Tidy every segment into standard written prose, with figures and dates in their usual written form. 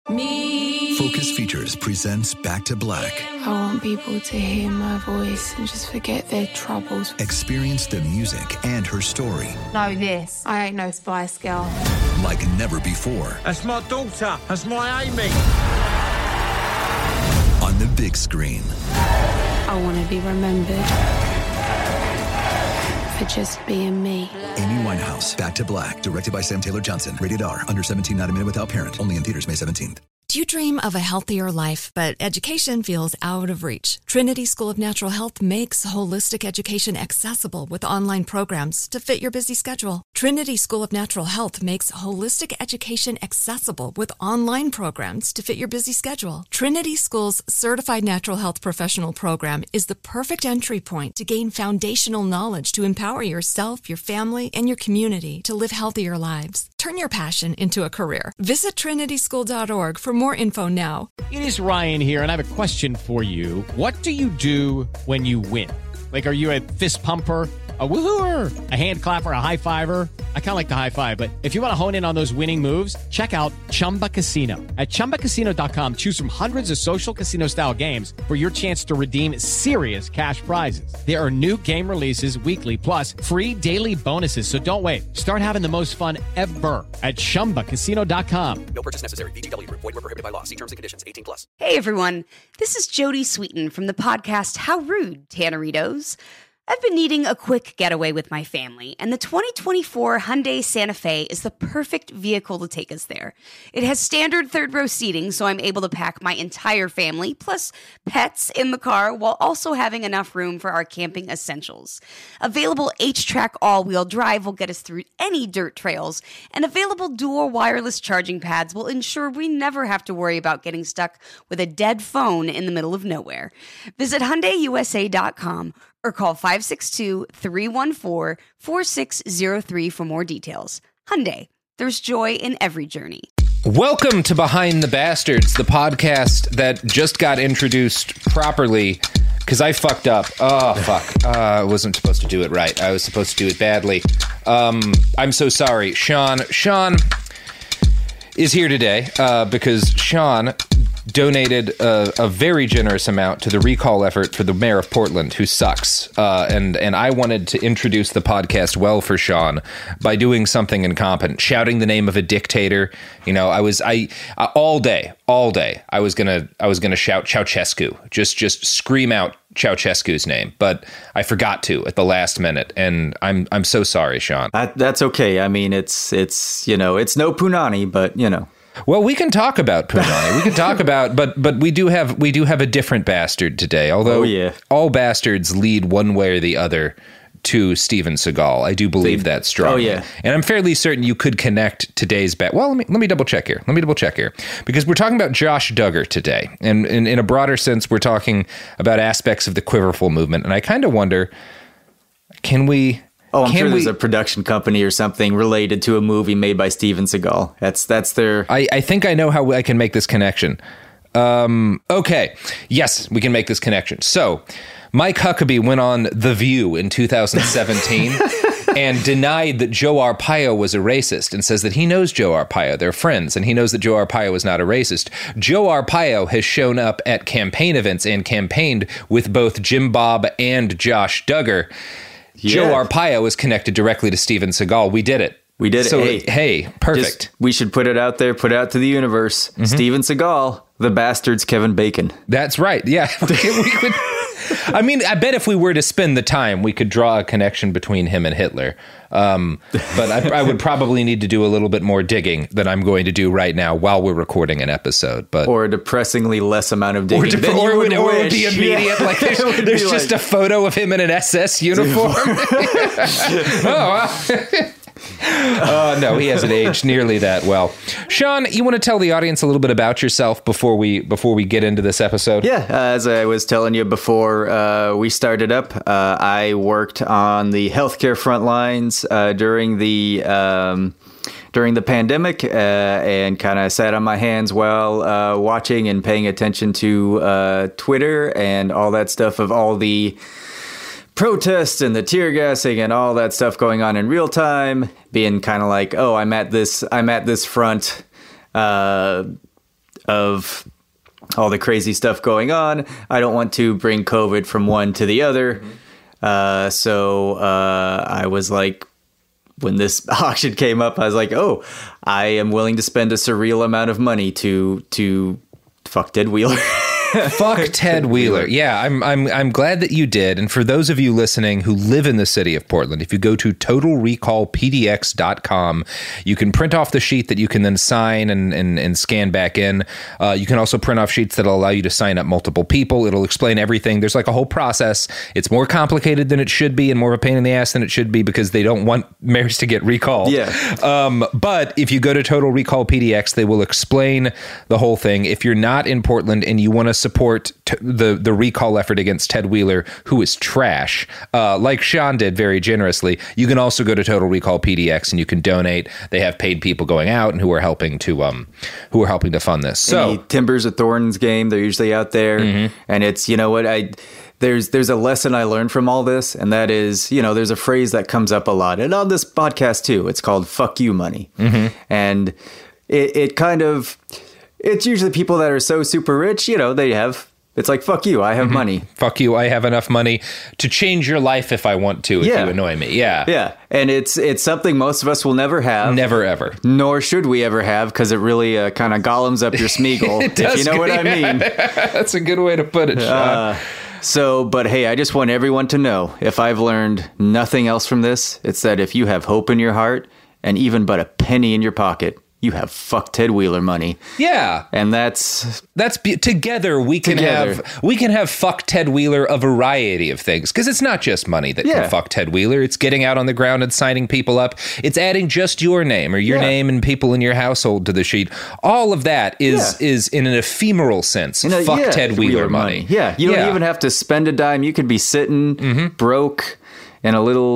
Focus Features presents Back to Black. I want people to hear my voice and just forget their troubles. Experience the music and her story. Know this, I ain't no Spice Girl. Like never before. That's my daughter. That's my Amy. On the big screen. I want to be remembered for just being me. Amy Winehouse, Back to Black, directed by Sam Taylor Johnson. Rated R, under 17, not a minute without parent. Only in theaters May 17th. Do you dream of a healthier life, but education feels out of reach? Trinity School of Natural Health makes holistic education accessible with online programs to fit your busy schedule. Trinity School of Natural Health makes holistic education accessible with online programs to fit your busy schedule. Trinity School's Certified Natural Health Professional Program is the perfect entry point to gain foundational knowledge to empower yourself, your family, and your community to live healthier lives. Turn your passion into a career. Visit trinityschool.org for more info now. It is Ryan here, and I have a question for you. What do you do when you win? Like, are you a fist pumper, a woohooer, a hand clapper, a high fiver? I kind of like the high five, but if you want to hone in on those winning moves, check out Chumba Casino. At ChumbaCasino.com, choose from hundreds of social casino-style games for your chance to redeem serious cash prizes. There are new game releases weekly, plus free daily bonuses, so don't wait. Start having the most fun ever at ChumbaCasino.com. No purchase necessary. VGW. Void where prohibited by law. See terms and conditions. 18+. Hey, everyone. This is Jodie Sweetin from the podcast How Rude, Tanneritos. I've been needing a quick getaway with my family, and the 2024 Hyundai Santa Fe is the perfect vehicle to take us there. It has standard third-row seating, so I'm able to pack my entire family, plus pets, in the car, while also having enough room for our camping essentials. Available H-Track all-wheel drive will get us through any dirt trails, and available dual wireless charging pads will ensure we never have to worry about getting stuck with a dead phone in the middle of nowhere. Visit HyundaiUSA.com or call 562-314-4603 for more details. Hyundai, there's joy in every journey. Welcome to Behind the Bastards, the podcast that just got introduced properly because I fucked up. Oh, fuck. I wasn't supposed to do it right. I was supposed to do it badly. I'm so sorry. Sean is here today because Sean donated a very generous amount to the recall effort for the mayor of Portland, who sucks. And I wanted to introduce the podcast well for Sean by doing something incompetent, shouting the name of a dictator. You know, I all day I was gonna shout Ceausescu, just scream out Ceausescu's name, but I forgot to at the last minute, and I'm so sorry, Sean. That's okay. I mean, it's no Punani, but you know. Well, we can talk about Punani. We can talk about, but we do have a different bastard today. Although all bastards lead one way or the other to Steven Seagal. I do believe that strongly. Oh yeah, and I'm fairly certain you could connect today's Well, let me double check here. Because we're talking about Josh Duggar today, and in a broader sense, we're talking about aspects of the Quiverful movement. And I kind of wonder, can we? Oh, I'm sure there's a production company or something related to a movie made by Steven Seagal. That's their... I think I know how I can make this connection. Okay. Yes, we can make this connection. So, Mike Huckabee went on The View in 2017 and denied that Joe Arpaio was a racist and says that he knows Joe Arpaio. They're friends, and he knows that Joe Arpaio is not a racist. Joe Arpaio has shown up at campaign events and campaigned with both Jim Bob and Josh Duggar. Yeah. Joe Arpaio is connected directly to Steven Seagal. We did it. So, hey, perfect. We should put it out there, put it out to the universe. Mm-hmm. Steven Seagal, the bastard's Kevin Bacon. That's right. Yeah. we could. I mean, I bet if we were to spend the time, we could draw a connection between him and Hitler. But I would probably need to do a little bit more digging than I'm going to do right now while we're recording an episode. Or a depressingly less amount of digging. Or it would be immediate. Like there's just a photo of him in an SS uniform. No, he hasn't aged nearly that well. Sean, you want to tell the audience a little bit about yourself before we get into this episode? Yeah, as I was telling you before we started up, I worked on the healthcare front lines during the pandemic and kind of sat on my hands while watching and paying attention to Twitter and all that stuff of all the protests and the tear gassing and all that stuff going on in real time, being kind of like, oh, I'm at this front of all the crazy stuff going on. I don't want to bring COVID from one to the other. So I was like, when this auction came up, I was like, oh, I am willing to spend a surreal amount of money to fuck Ted Wheeler. Fuck Ted Wheeler. Yeah, I'm glad that you did. And for those of you listening who live in the city of Portland, if you go to totalrecallpdx.com, you can print off the sheet that you can then sign and scan back in. You can also print off sheets that'll allow you to sign up multiple people. It'll explain everything. There's like a whole process. It's more complicated than it should be and more of a pain in the ass than it should be because they don't want mayors to get recalled. Yeah. But if you go to Total Recall PDX, they will explain the whole thing. If you're not in Portland and you want to support the recall effort against Ted Wheeler, who is trash, like Sean did very generously, you can also go to Total Recall PDX and you can donate. They have paid people going out and who are helping to fund this. So any Timbers of Thorns game, they're usually out there, and it's, you know what, there's a lesson I learned from all this, and that is, you know, there's a phrase that comes up a lot, and on this podcast too. It's called "fuck you money," and it kind of. It's usually people that are so super rich, you know, it's like, fuck you, I have money. Fuck you, I have enough money to change your life if I want to, if you annoy me. Yeah. Yeah. And it's something most of us will never have. Never, ever. Nor should we ever have, because it really kind of golems up your Smeagol, if you know what I mean. That's a good way to put it, Sean. But hey, I just want everyone to know, if I've learned nothing else from this, it's that if you have hope in your heart and even but a penny in your pocket, you have fuck Ted Wheeler money. Yeah. And that's together we can have fuck Ted Wheeler a variety of things, because it's not just money that can fuck Ted Wheeler. It's getting out on the ground and signing people up. It's adding just your name or your name and people in your household to the sheet. All of that is in an ephemeral sense fuck Ted Wheeler money. Yeah. You don't even have to spend a dime. You could be sitting broke in a little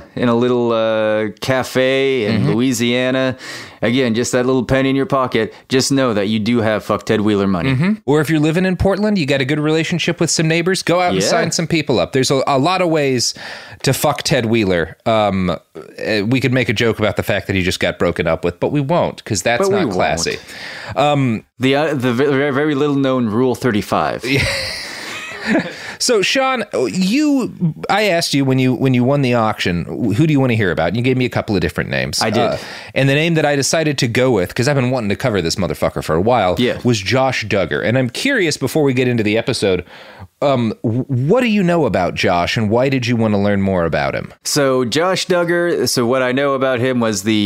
cafe in Louisiana. Again, just that little penny in your pocket. Just know that you do have fuck Ted Wheeler money. Or if you're living in Portland, you got a good relationship with some neighbors, go out and sign some people up. There's a lot of ways to fuck Ted Wheeler. We could make a joke about the fact that he just got broken up with, but we won't, because that's not classy. The very, very little known Rule 35. So, Sean, I asked you when you won the auction, who do you want to hear about? And you gave me a couple of different names. I did. And the name that I decided to go with, because I've been wanting to cover this motherfucker for a while, was Josh Duggar. And I'm curious, before we get into the episode, what do you know about Josh, and why did you want to learn more about him? So Josh Duggar, so what I know about him was or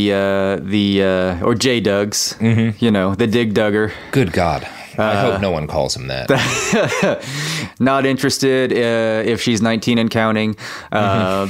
J Duggs, you know, the Dig Duggar. Good God. I hope no one calls him that. Not interested if she's 19 and counting. I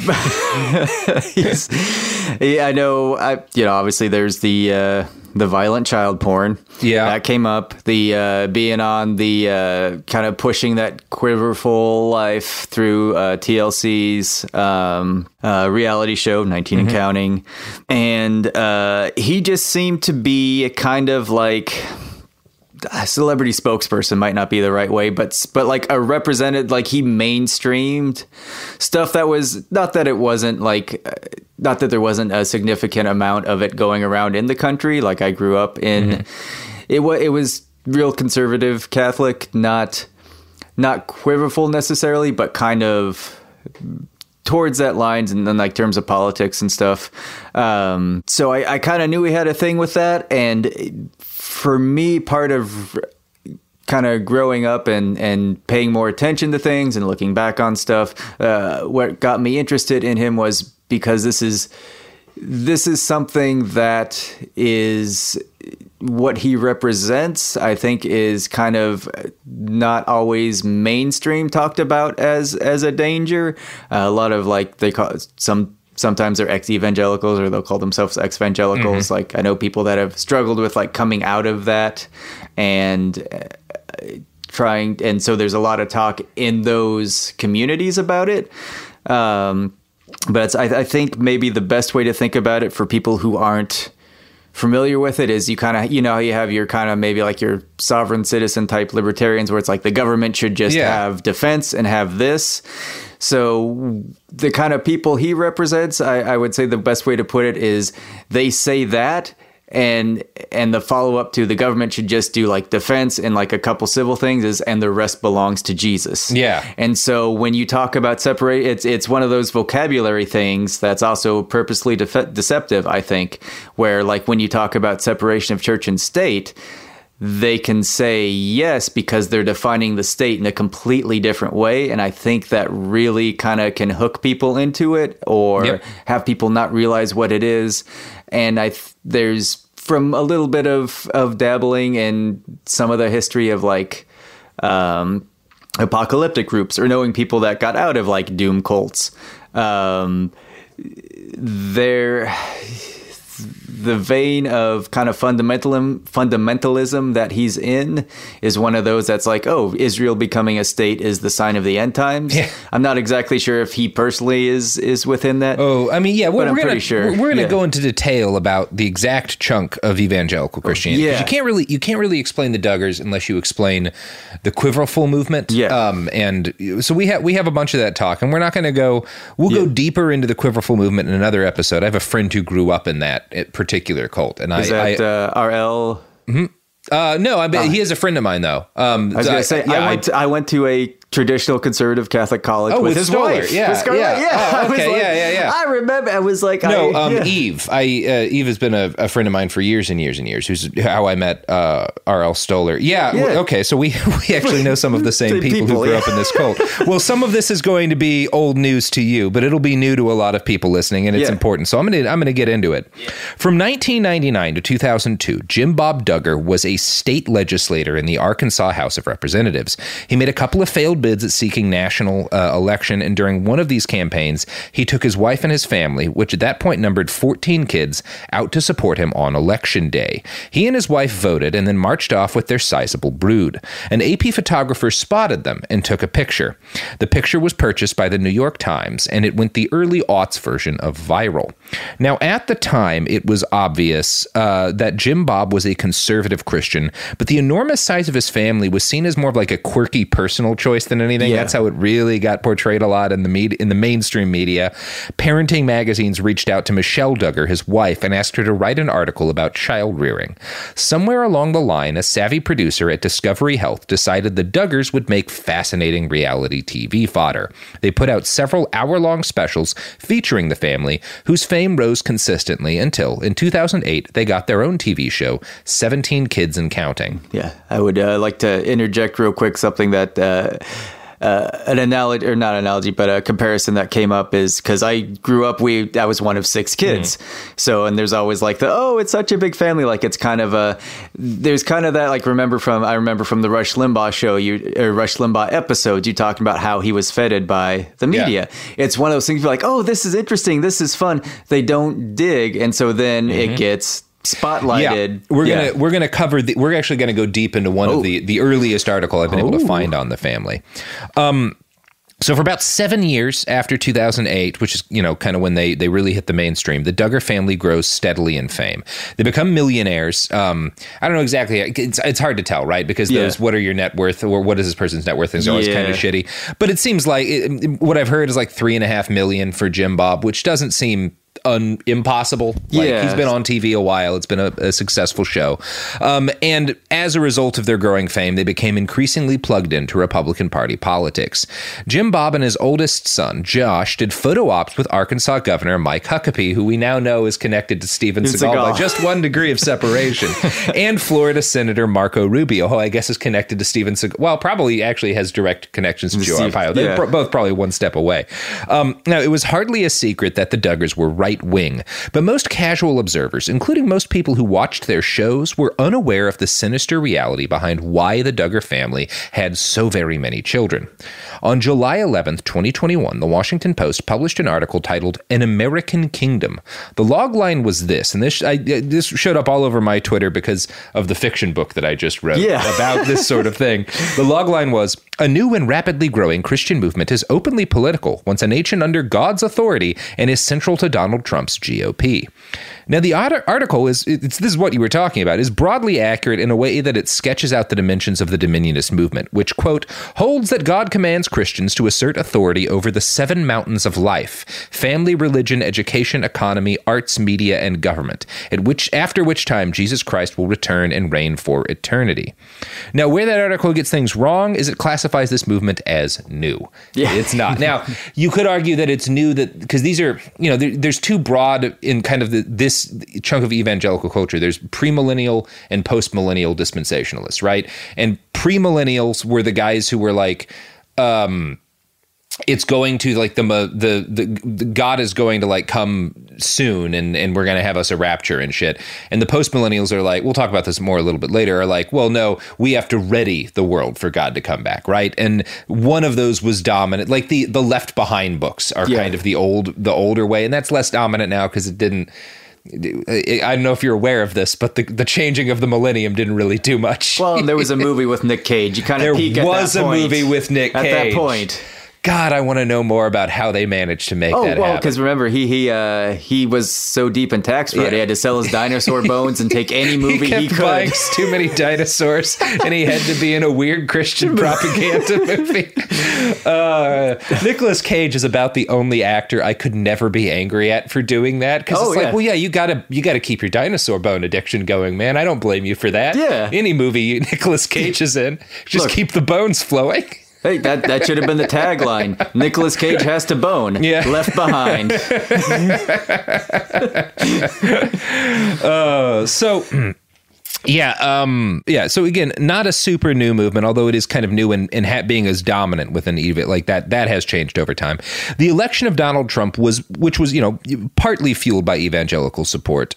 know, obviously there's the violent child porn. Yeah. That came up. The being on the kind of pushing that quiverful life through TLC's reality show, 19 and counting. And he just seemed to be a kind of like... a celebrity spokesperson might not be the right way, but like a represented, like he mainstreamed stuff that was not that there wasn't a significant amount of it going around in the country. Like I grew up in, it was real conservative Catholic, not quiverful necessarily, but kind of towards that lines, and then like terms of politics and stuff. So I kind of knew he had a thing with that, and for me, part of kind of growing up and paying more attention to things and looking back on stuff, what got me interested in him was because this is something that is what he represents, I think, is kind of not always mainstream talked about as a danger. A lot of like they call sometimes they're ex-evangelicals, or they'll call themselves ex-evangelicals. Like I know people that have struggled with like coming out of that and trying, and so there's a lot of talk in those communities about it. But I think maybe the best way to think about it for people who aren't familiar with it is you kind of, you know, you have your kind of maybe like your sovereign citizen type libertarians where it's like the government should just have defense and have this. So the kind of people he represents, I would say the best way to put it is they say that, And the follow-up to the government should just do like defense and like a couple civil things and the rest belongs to Jesus. Yeah. And so when you talk about separate, it's one of those vocabulary things that's also purposely deceptive, I think, where like when you talk about separation of church and state, they can say yes because they're defining the state in a completely different way. And I think that really kind of can hook people into it or have people not realize what it is. And there's from a little bit of dabbling in some of the history of like apocalyptic groups or knowing people that got out of like doom cults. The vein of kind of fundamentalism that he's in is one of those that's like, oh, Israel becoming a state is the sign of the end times. Yeah. I'm not exactly sure if he personally is within that. Oh, I mean, yeah, but I'm pretty sure. We're going to go into detail about the exact chunk of evangelical Christianity. Yeah. You can't really explain the Duggars unless you explain the Quiverful movement. Yeah. And so we have a bunch of that talk, and we're not going to go. We'll go deeper into the Quiverful movement in another episode. I have a friend who grew up in that particular cult, and is that RL? Mm-hmm. No, he is a friend of mine though. I was going to say I went to a traditional conservative Catholic college with his wife. Yeah. Yeah. Oh, okay. Yeah. I remember. I was like, Eve. Eve has been a friend of mine for years and years and years. Who's how I met R.L. Stoller. Yeah. Okay. So we actually know some of the same people who grew up in this cult. Well, some of this is going to be old news to you, but it'll be new to a lot of people listening, and it's important. So I'm gonna get into it. Yeah. From 1999 to 2002, Jim Bob Duggar was a state legislator in the Arkansas House of Representatives. He made a couple of failed bids at seeking national election, and during one of these campaigns, he took his wife and his family, which at that point numbered 14 kids, out to support him on Election Day. He and his wife voted and then marched off with their sizable brood. An AP photographer spotted them and took a picture. The picture was purchased by the New York Times, and it went the early aughts version of viral. Now, at the time, it was obvious that Jim Bob was a conservative Christian, but the enormous size of his family was seen as more of like a quirky personal choice than anything. That's how it really got portrayed a lot in the mainstream media. Parenting magazines reached out to Michelle Duggar, his wife, and asked her to write an article about child rearing. Somewhere along the line, a savvy producer at Discovery Health decided the Duggars would make fascinating reality TV fodder. They put out several hour-long specials featuring the family, whose fame rose consistently until, in 2008, they got their own TV show, 17 Kids and Counting. Yeah, I would like to interject real quick something that an analogy, or not analogy, but a comparison that came up is because I grew up, I was one of 6 kids. So, and there's always like it's such a big family. Like it's kind of there's kind of that, like, I remember from the Rush Limbaugh show, Rush Limbaugh episodes, you talking about how he was feted by the media. Yeah. It's one of those things you're like, oh, this is interesting. This is fun. They don't dig. And so then it gets spotlighted. Yeah. We're gonna cover we're actually gonna go deep into one of the earliest article I've been able to find on the family. So for about 7 years after 2008, which is, kind of when they really hit the mainstream, the Duggar family grows steadily in fame. They become millionaires. I don't know exactly. It's hard to tell, right? Because those, what are your net worth, or what is this person's net worth, is always kind of shitty. But it seems like what I've heard is like $3.5 million for Jim Bob, which doesn't seem impossible. He's been on TV a while. It's been a successful show. And as a result of their growing fame, they became increasingly plugged into Republican Party politics. Jim Bob and his oldest son, Josh, did photo ops with Arkansas Governor Mike Huckabee, who we now know is connected to Steven Seagal by just 1 degree of separation, and Florida Senator Marco Rubio, who I guess is connected to Steven Seagal. Well, probably actually has direct connections to Joe Arpaio. They're both probably one step away. Now, it was hardly a secret that the Duggars were right-wing, but most casual observers, including most people who watched their shows, were unaware of the sinister reality behind why the Duggar family had so very many children. On July 11th, 2021, the Washington Post published an article titled "An American Kingdom." The logline was this, and this showed up all over my Twitter because of the fiction book that I just wrote about this sort of thing. The logline was, "A new and rapidly growing Christian movement is openly political, once a nation under God's authority, and is central to Donald Trump's GOP." Now, the article this is what you were talking about, is broadly accurate in a way that it sketches out the dimensions of the Dominionist movement, which, quote, holds that God commands Christians to assert authority over the 7 mountains of life: family, religion, education, economy, arts, media, and government, after which time Jesus Christ will return and reign for eternity. Now, where that article gets things wrong is it classifies this movement as new. Yeah. It's not. Now, you could argue that it's new because these are, there's too broad in kind of this chunk of evangelical culture. There's premillennial and postmillennial dispensationalists, right? And premillennials were the guys who were like, it's going to like the God is going to like come soon and we're going to have us a rapture and shit. And the postmillennials are like, we'll talk about this more a little bit later, are like, well, no, we have to ready the world for God to come back, right? And one of those was dominant. Like the Left Behind books are kind of the older way, and that's less dominant now because it didn't. I don't know if you're aware of this, but the changing of the millennium didn't really do much. Well, there was a movie with Nick Cage. You kind of peek at that point. There was a movie with Nick Cage. At that point. God, I want to know more about how they managed to make that happen. Oh, well, because remember, he was so deep in tax fraud, he had to sell his dinosaur bones and take any movie he could. Buying too many dinosaurs, and he had to be in a weird Christian propaganda movie. Nicolas Cage is about the only actor I could never be angry at for doing that, because it's like, well, yeah, you gotta keep your dinosaur bone addiction going, man. I don't blame you for that. Yeah, any movie Nicolas Cage is in, just keep the bones flowing. Hey, that should have been the tagline. Nicolas Cage has to bone. Yeah. Left behind. So again, not a super new movement, although it is kind of new in being as dominant within EVA like that. That has changed over time. The election of Donald Trump which was partly fueled by evangelical support.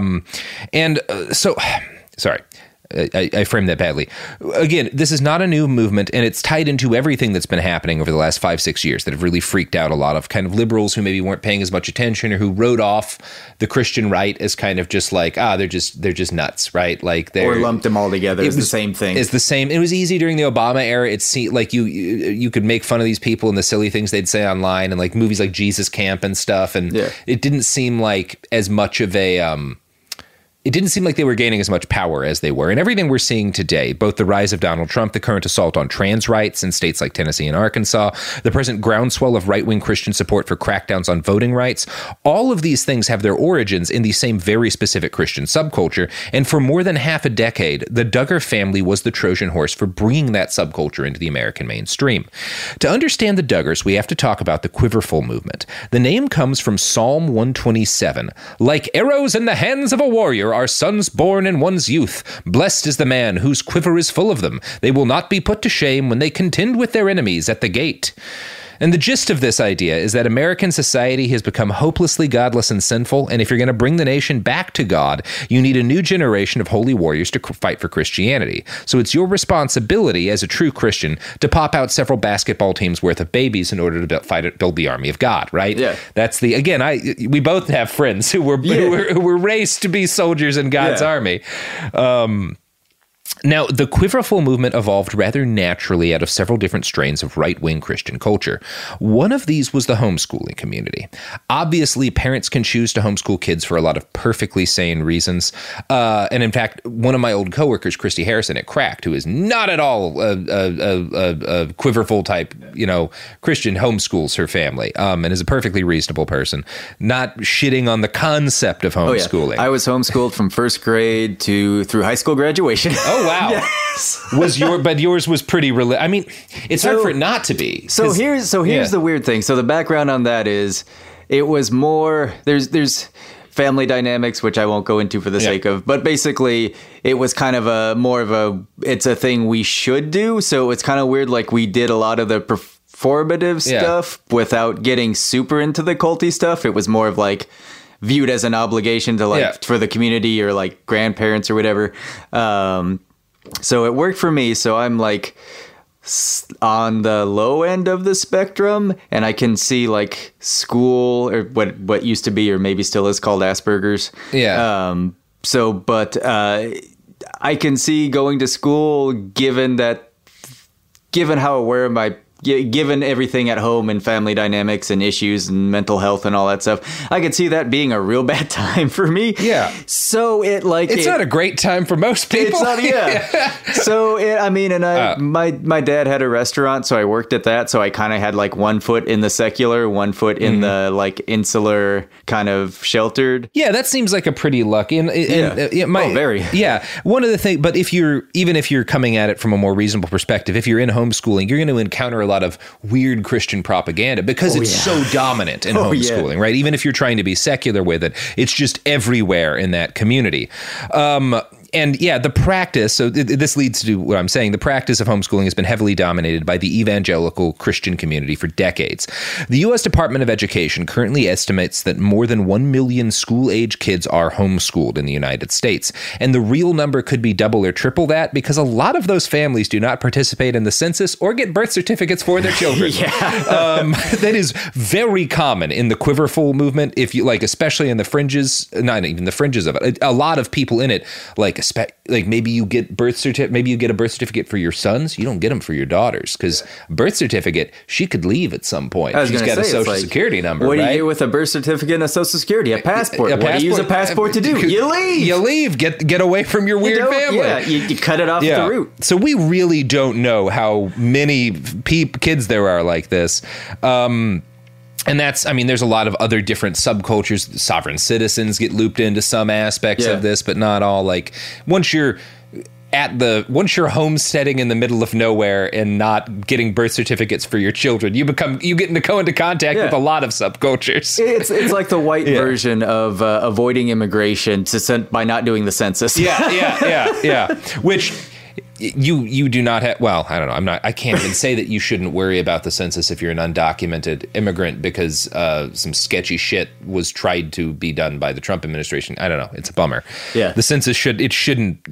Sorry. I framed that badly. Again, this is not a new movement, and it's tied into everything that's been happening over the last 5-6 years that have really freaked out a lot of kind of liberals who maybe weren't paying as much attention, or who wrote off the Christian right as kind of just like, they're just nuts, right? Like or lumped them all together as the same thing. It's the same. It was easy during the Obama era. It's like you could make fun of these people and the silly things they'd say online, and like movies like Jesus Camp and stuff, and it didn't seem like as much of a it didn't seem like they were gaining as much power as they were. And everything we're seeing today, both the rise of Donald Trump, the current assault on trans rights in states like Tennessee and Arkansas, the present groundswell of right-wing Christian support for crackdowns on voting rights, all of these things have their origins in the same very specific Christian subculture. And for more than half a decade, the Duggar family was the Trojan horse for bringing that subculture into the American mainstream. To understand the Duggars, we have to talk about the Quiverful movement. The name comes from Psalm 127. Like arrows in the hands of a warrior are sons born in one's youth. Blessed is the man whose quiver is full of them. They will not be put to shame when they contend with their enemies at the gate. And the gist of this idea is that American society has become hopelessly godless and sinful, and if you're going to bring the nation back to God, you need a new generation of holy warriors to fight for Christianity. So it's your responsibility as a true Christian to pop out several basketball teams worth of babies in order to build the army of God, right? Yeah. That's we both have friends who were raised to be soldiers in God's army. Now, the Quiverful movement evolved rather naturally out of several different strains of right-wing Christian culture. One of these was the homeschooling community. Obviously, parents can choose to homeschool kids for a lot of perfectly sane reasons. And in fact, one of my old coworkers, Christy Harrison at Cracked, who is not at all a Quiverful type, Christian, homeschools her family, and is a perfectly reasonable person, not shitting on the concept of homeschooling. I was homeschooled from first grade through high school graduation. Oh, wow. Yes. But yours was pretty I mean, it's hard for it not to be. So here's the weird thing. So the background on that is it was more there's family dynamics, which I won't go into for the sake of, but basically it was kind of it's a thing we should do. So it's kind of weird. Like we did a lot of the performative stuff without getting super into the culty stuff. It was more of like viewed as an obligation to for the community or like grandparents or whatever. So it worked for me. So I'm like on the low end of the spectrum, and I can see like school or what used to be or maybe still is called Asperger's. Yeah. I can see going to school given how aware my given everything at home and family dynamics and issues and mental health and all that stuff, I could see that being a real bad time for me. Yeah. So it's not a great time for most people. It's not, yeah. So my dad had a restaurant, so I worked at that. So I kind of had like one foot in the secular, one foot in the like insular kind of sheltered. Yeah, that seems like a pretty lucky. Very. Yeah. One of the things, but if you're coming at it from a more reasonable perspective, if you're in homeschooling, you're going to encounter a lot of weird Christian propaganda because it's so dominant in homeschooling, right? Even if you're trying to be secular with it, it's just everywhere in that community. And yeah, the practice, so this leads to what I'm saying, the practice of homeschooling has been heavily dominated by the evangelical Christian community for decades. The U.S. Department of Education currently estimates that more than 1 million school-age kids are homeschooled in the United States. And the real number could be double or triple that because a lot of those families do not participate in the census or get birth certificates for their children. That is very common in the Quiverful movement, if you like, especially in the fringes, not even the fringes of it. A lot of people in it, like maybe you get a birth certificate for your sons. You don't get them for your daughters because birth certificate, she could leave at some point. She's got a social security number. What do right? you get with a birth certificate and a social security? A passport. What do you use a passport to do? You leave. You leave. Get away from your weird family. Yeah, you cut it off at the root. So we really don't know how many kids there are like this. And there's a lot of other different subcultures. Sovereign citizens get looped into some aspects of this, but not all. Like once you're homesteading in the middle of nowhere and not getting birth certificates for your children, you get to go into contact with a lot of subcultures. It's like the white version of avoiding immigration by not doing the census. Yeah. Which you do not have. Well, I don't know. I can't even say that you shouldn't worry about the census if you're an undocumented immigrant because some sketchy shit was tried to be done by the Trump administration. I don't know. It's a bummer. Yeah. The census shouldn't.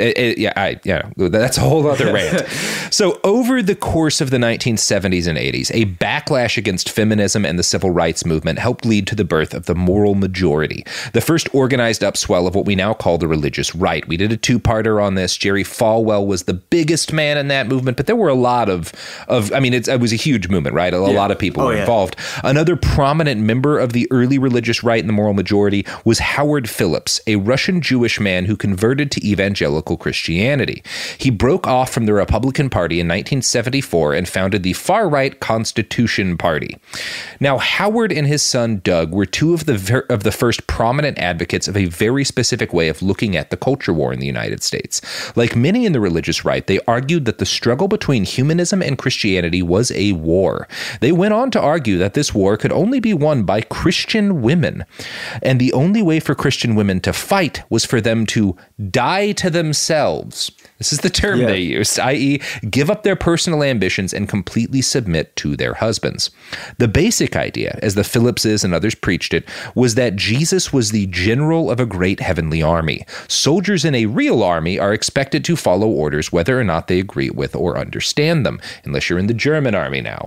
That's a whole other rant. So over the course of the 1970s and 80s, a backlash against feminism and the civil rights movement helped lead to the birth of the moral majority, the first organized upswell of what we now call the religious right. We did a two-parter on this. Jerry Falwell was the biggest man in that movement, but there were a lot of it was a huge movement, right? A lot of people were involved. Another prominent member of the early religious right and the moral majority was Howard Phillips, a Russian Jewish man who converted to evangelical Christianity. He broke off from the Republican Party in 1974 and founded the far-right Constitution Party. Now, Howard and his son Doug were two of the first prominent advocates of a very specific way of looking at the culture war in the United States. Like many in the religious right, they argued that the struggle between humanism and Christianity was a war. They went on to argue that this war could only be won by Christian women, and the only way for Christian women to fight was for them to die to themselves. This is the term they used, i.e., give up their personal ambitions and completely submit to their husbands. The basic idea, as the Phillipses and others preached it, was that Jesus was the general of a great heavenly army. Soldiers in a real army are expected to follow orders whether or not they agree with or understand them, unless you're in the German army now.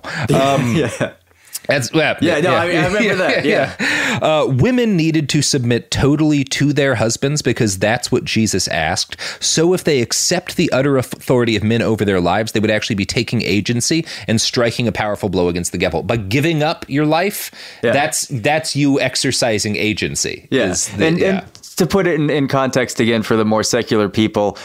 I remember that. Yeah. Women needed to submit totally to their husbands because that's what Jesus asked. So if they accept the utter authority of men over their lives, they would actually be taking agency and striking a powerful blow against the devil. By giving up your life, that's you exercising agency. Yeah. And to put it in context again for the more secular people,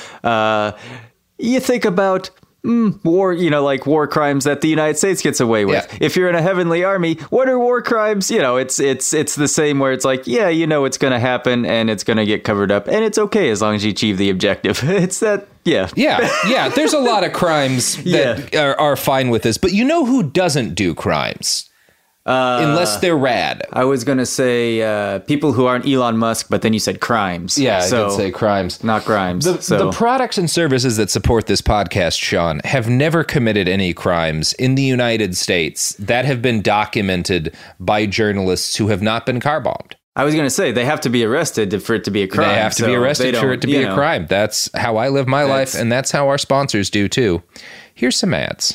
you think about war, like war crimes that the United States gets away with. Yeah. If you're in a heavenly army, what are war crimes? It's the same where it's like, it's going to happen and it's going to get covered up and it's okay as long as you achieve the objective. It's that. Yeah. There's a lot of crimes that are fine with this, but you know who doesn't do crimes? Unless they're rad. I was going to say people who aren't Elon Musk, but then you said crimes. Yeah, I did say crimes. Not crimes. The products and services that support this podcast, Sean, have never committed any crimes in the United States that have been documented by journalists who have not been car bombed. I was going to say, they have to be arrested for it to be a crime. They have to be arrested for it to be a crime. That's how I live my life, and that's how our sponsors do, too. Here's some ads.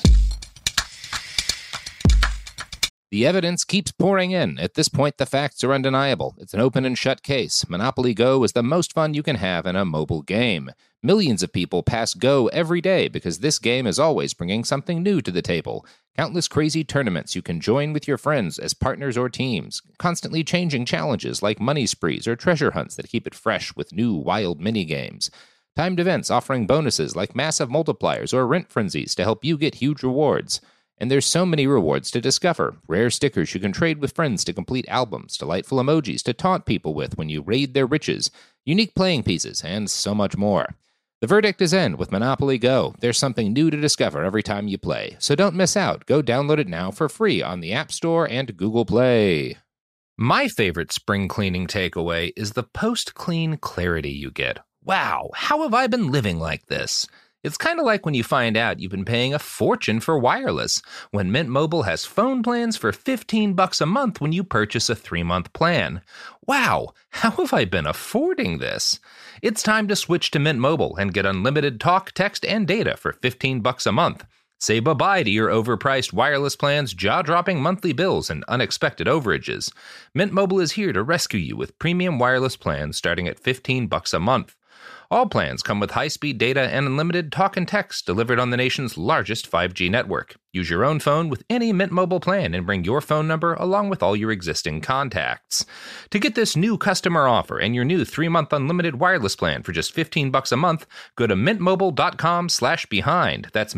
The evidence keeps pouring in. At this point, the facts are undeniable. It's an open and shut case. Monopoly Go is the most fun you can have in a mobile game. Millions of people pass Go every day because this game is always bringing something new to the table. Countless crazy tournaments you can join with your friends as partners or teams. Constantly changing challenges like money sprees or treasure hunts that keep it fresh with new wild minigames. Timed events offering bonuses like massive multipliers or rent frenzies to help you get huge rewards. And there's so many rewards to discover. Rare stickers you can trade with friends to complete albums, delightful emojis to taunt people with when you raid their riches, unique playing pieces, and so much more. The verdict is in with Monopoly Go. There's something new to discover every time you play. So don't miss out. Go download it now for free on the App Store and Google Play. My favorite spring cleaning takeaway is the post-clean clarity you get. Wow, how have I been living like this? It's kind of like when you find out you've been paying a fortune for wireless, when Mint Mobile has phone plans for $15 a month when you purchase a 3-month plan. Wow, how have I been affording this? It's time to switch to Mint Mobile and get unlimited talk, text, and data for $15 a month. Say bye-bye to your overpriced wireless plans, jaw-dropping monthly bills, and unexpected overages. Mint Mobile is here to rescue you with premium wireless plans starting at $15 a month. All plans come with high-speed data and unlimited talk and text delivered on the nation's largest 5G network. Use your own phone with any Mint Mobile plan and bring your phone number along with all your existing contacts. To get this new customer offer and your new 3-month unlimited wireless plan for just $15 a month, go to mintmobile.com/behind. That's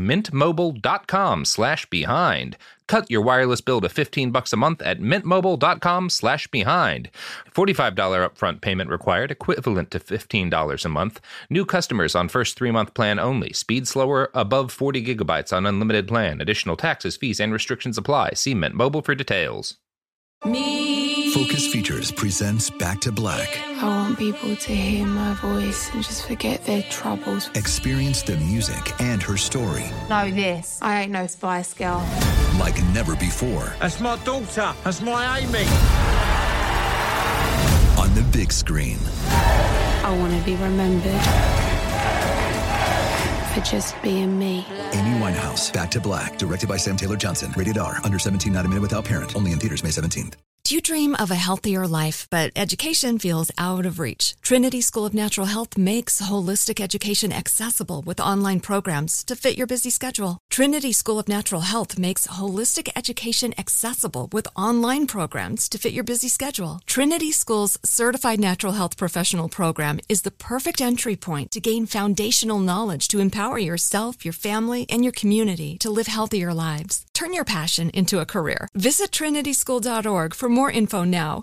mintmobile.com/behind. Cut your wireless bill to $15 a month at mintmobile.com/behind. $45 upfront payment required, equivalent to $15 a month. New customers on first 3-month plan only. Speed slower, above 40 gigabytes on unlimited plan. Additional taxes, fees, and restrictions apply. See Mint Mobile for details. Focus Features presents Back to Black. I want people to hear my voice and just forget their troubles. Experience the music and her story Know this, I ain't no Spice Girl. like never before. That's my daughter. That's my Amy. On the big screen. I want to be remembered for just being me. Amy Winehouse, Back to Black, directed by Sam Taylor Johnson. Rated R, under 17, not a minute without parent. Only in theaters May 17th. Do you dream of a healthier life, but education feels out of reach? Trinity School of Natural Health makes holistic education accessible with online programs to fit your busy schedule. Trinity School of Natural Health makes holistic education accessible with online programs to fit your busy schedule. Trinity School's Certified Natural Health Professional Program is the perfect entry point to gain foundational knowledge to empower yourself, your family, and your community to live healthier lives. Turn your passion into a career. Visit trinityschool.org for more info now.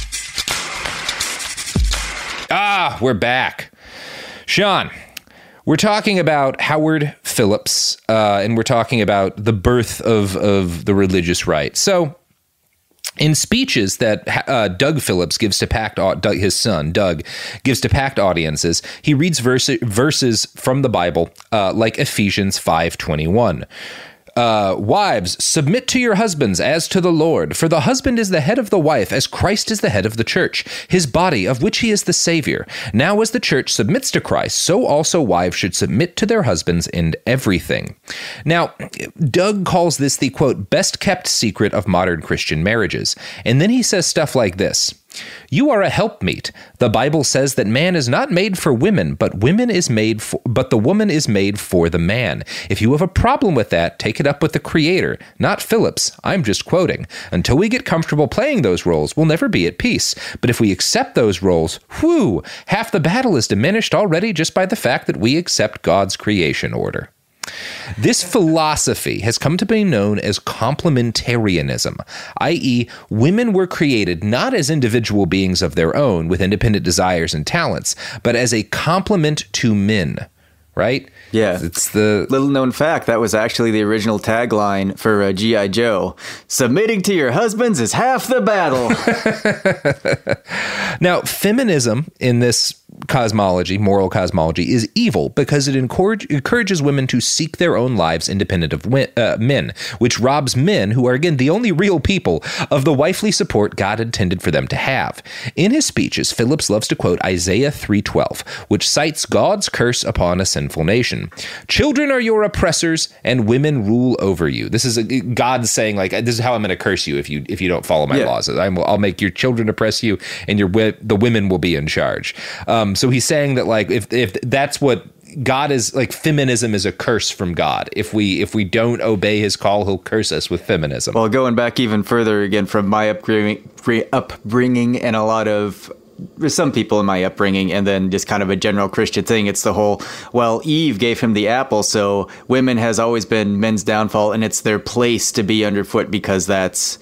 We're back. Sean, we're talking about Howard Phillips, and we're talking about the birth of the religious right. So, in speeches that Doug Phillips gives to his son, Doug, gives to packed audiences, he reads verses from the Bible, like Ephesians 5:21. Wives, submit to your husbands as to the Lord, for the husband is the head of the wife, as Christ is the head of the church, his body, of which he is the Savior. Now as the church submits to Christ, so also wives should submit to their husbands in everything. Now, Doug calls this the, quote, best kept secret of modern Christian marriages. And then he says stuff like this. You are a helpmeet. The Bible says that man is not made for women, but the woman is made for the man. If you have a problem with that, take it up with the Creator, not Phillips. I'm just quoting. Until we get comfortable playing those roles, we'll never be at peace. But if we accept those roles, half the battle is diminished already just by the fact that we accept God's creation order. This philosophy has come to be known as complementarianism, i.e., women were created not as individual beings of their own with independent desires and talents, but as a complement to men, right? Yeah. It's the little known fact that was actually the original tagline for G.I. Joe. Submitting to your husbands is half the battle. Now, feminism in this cosmology, moral cosmology, is evil because it encourages women to seek their own lives independent of men, which robs men, who are, again, the only real people, of the wifely support God intended for them to have. In his speeches, Phillips loves to quote Isaiah 3:12, which cites God's curse upon a sinful nation. Children are your oppressors, and women rule over you. This is God saying, like, this is how I'm going to curse you if you don't follow my laws. I'll make your children oppress you, and the women will be in charge. So he's saying that, like, if that's what God is like feminism is a curse from God. If we don't obey his call, he'll curse us with feminism. Well, going back even further again from my upbringing and a lot of some people in my upbringing, and then just kind of a general Christian thing. It's the whole, well, Eve gave him the apple, so women has always been men's downfall, and it's their place to be underfoot because that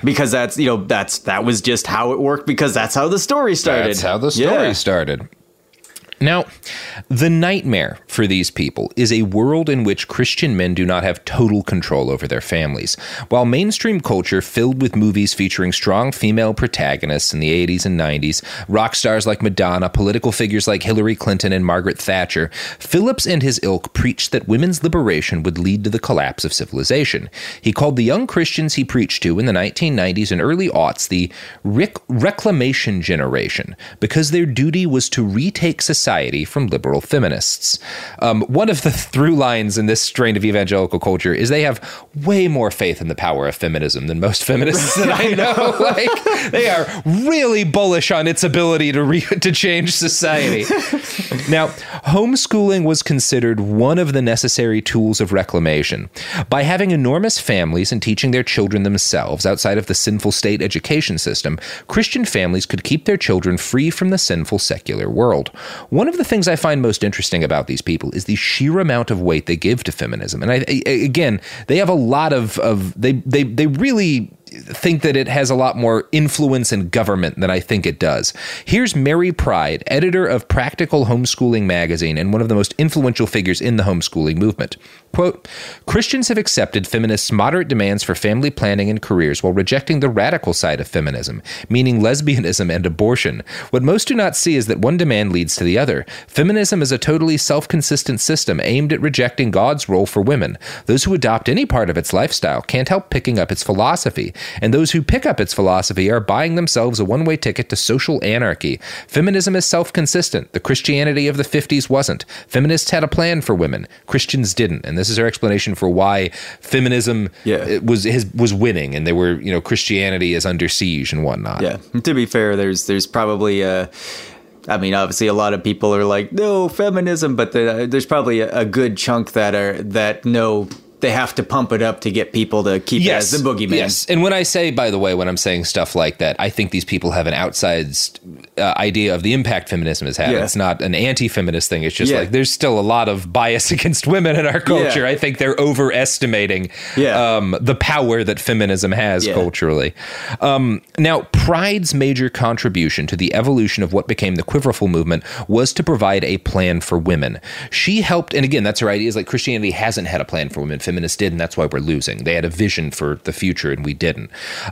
was just how it worked, because that's how the story started. That's how the story started. Now, the nightmare for these people is a world in which Christian men do not have total control over their families. While mainstream culture filled with movies featuring strong female protagonists in the 80s and 90s, rock stars like Madonna, political figures like Hillary Clinton and Margaret Thatcher, Phillips and his ilk preached that women's liberation would lead to the collapse of civilization. He called the young Christians he preached to in the 1990s and early aughts the reclamation generation, because their duty was to retake society from liberal feminists. One of the through lines in this strain of evangelical culture is they have way more faith in the power of feminism than most feminists that I know. Like, they are really bullish on its ability to change society. Now, homeschooling was considered one of the necessary tools of reclamation. By having enormous families and teaching their children themselves outside of the sinful state education system, Christian families could keep their children free from the sinful secular world. One of the things I find most interesting about these people is the sheer amount of weight they give to feminism. And again, they have a lot of they really think that it has a lot more influence in government than I think it does. Here's Mary Pride, editor of Practical Homeschooling magazine and one of the most influential figures in the homeschooling movement. Quote, Christians have accepted feminists' moderate demands for family planning and careers while rejecting the radical side of feminism, meaning lesbianism and abortion. What most do not see is that one demand leads to the other. Feminism is a totally self-consistent system aimed at rejecting God's role for women. Those who adopt any part of its lifestyle can't help picking up its philosophy, and those who pick up its philosophy are buying themselves a one-way ticket to social anarchy. Feminism is self-consistent. The Christianity of the 50s wasn't. Feminists had a plan for women. Christians didn't. And this is our explanation for why feminism was winning, and they were, Christianity is under siege and whatnot. Yeah. To be fair, there's probably obviously a lot of people are like, no, feminism, but there's probably a good chunk that know they have to pump it up to get people to keep it as the boogeyman. Yes. And when I say, by the way, when I'm saying stuff like that, I think these people have an outsized idea of the impact feminism has had. Yeah. It's not an anti-feminist thing. It's just like there's still a lot of bias against women in our culture. I think they're overestimating the power that feminism has culturally. Now, Pride's major contribution to the evolution of what became the Quiverful movement was to provide a plan for women. She helped, and again, that's her idea, is like Christianity hasn't had a plan for women. Feminists did, and that's why we're losing. They had a vision for the future, and we didn't.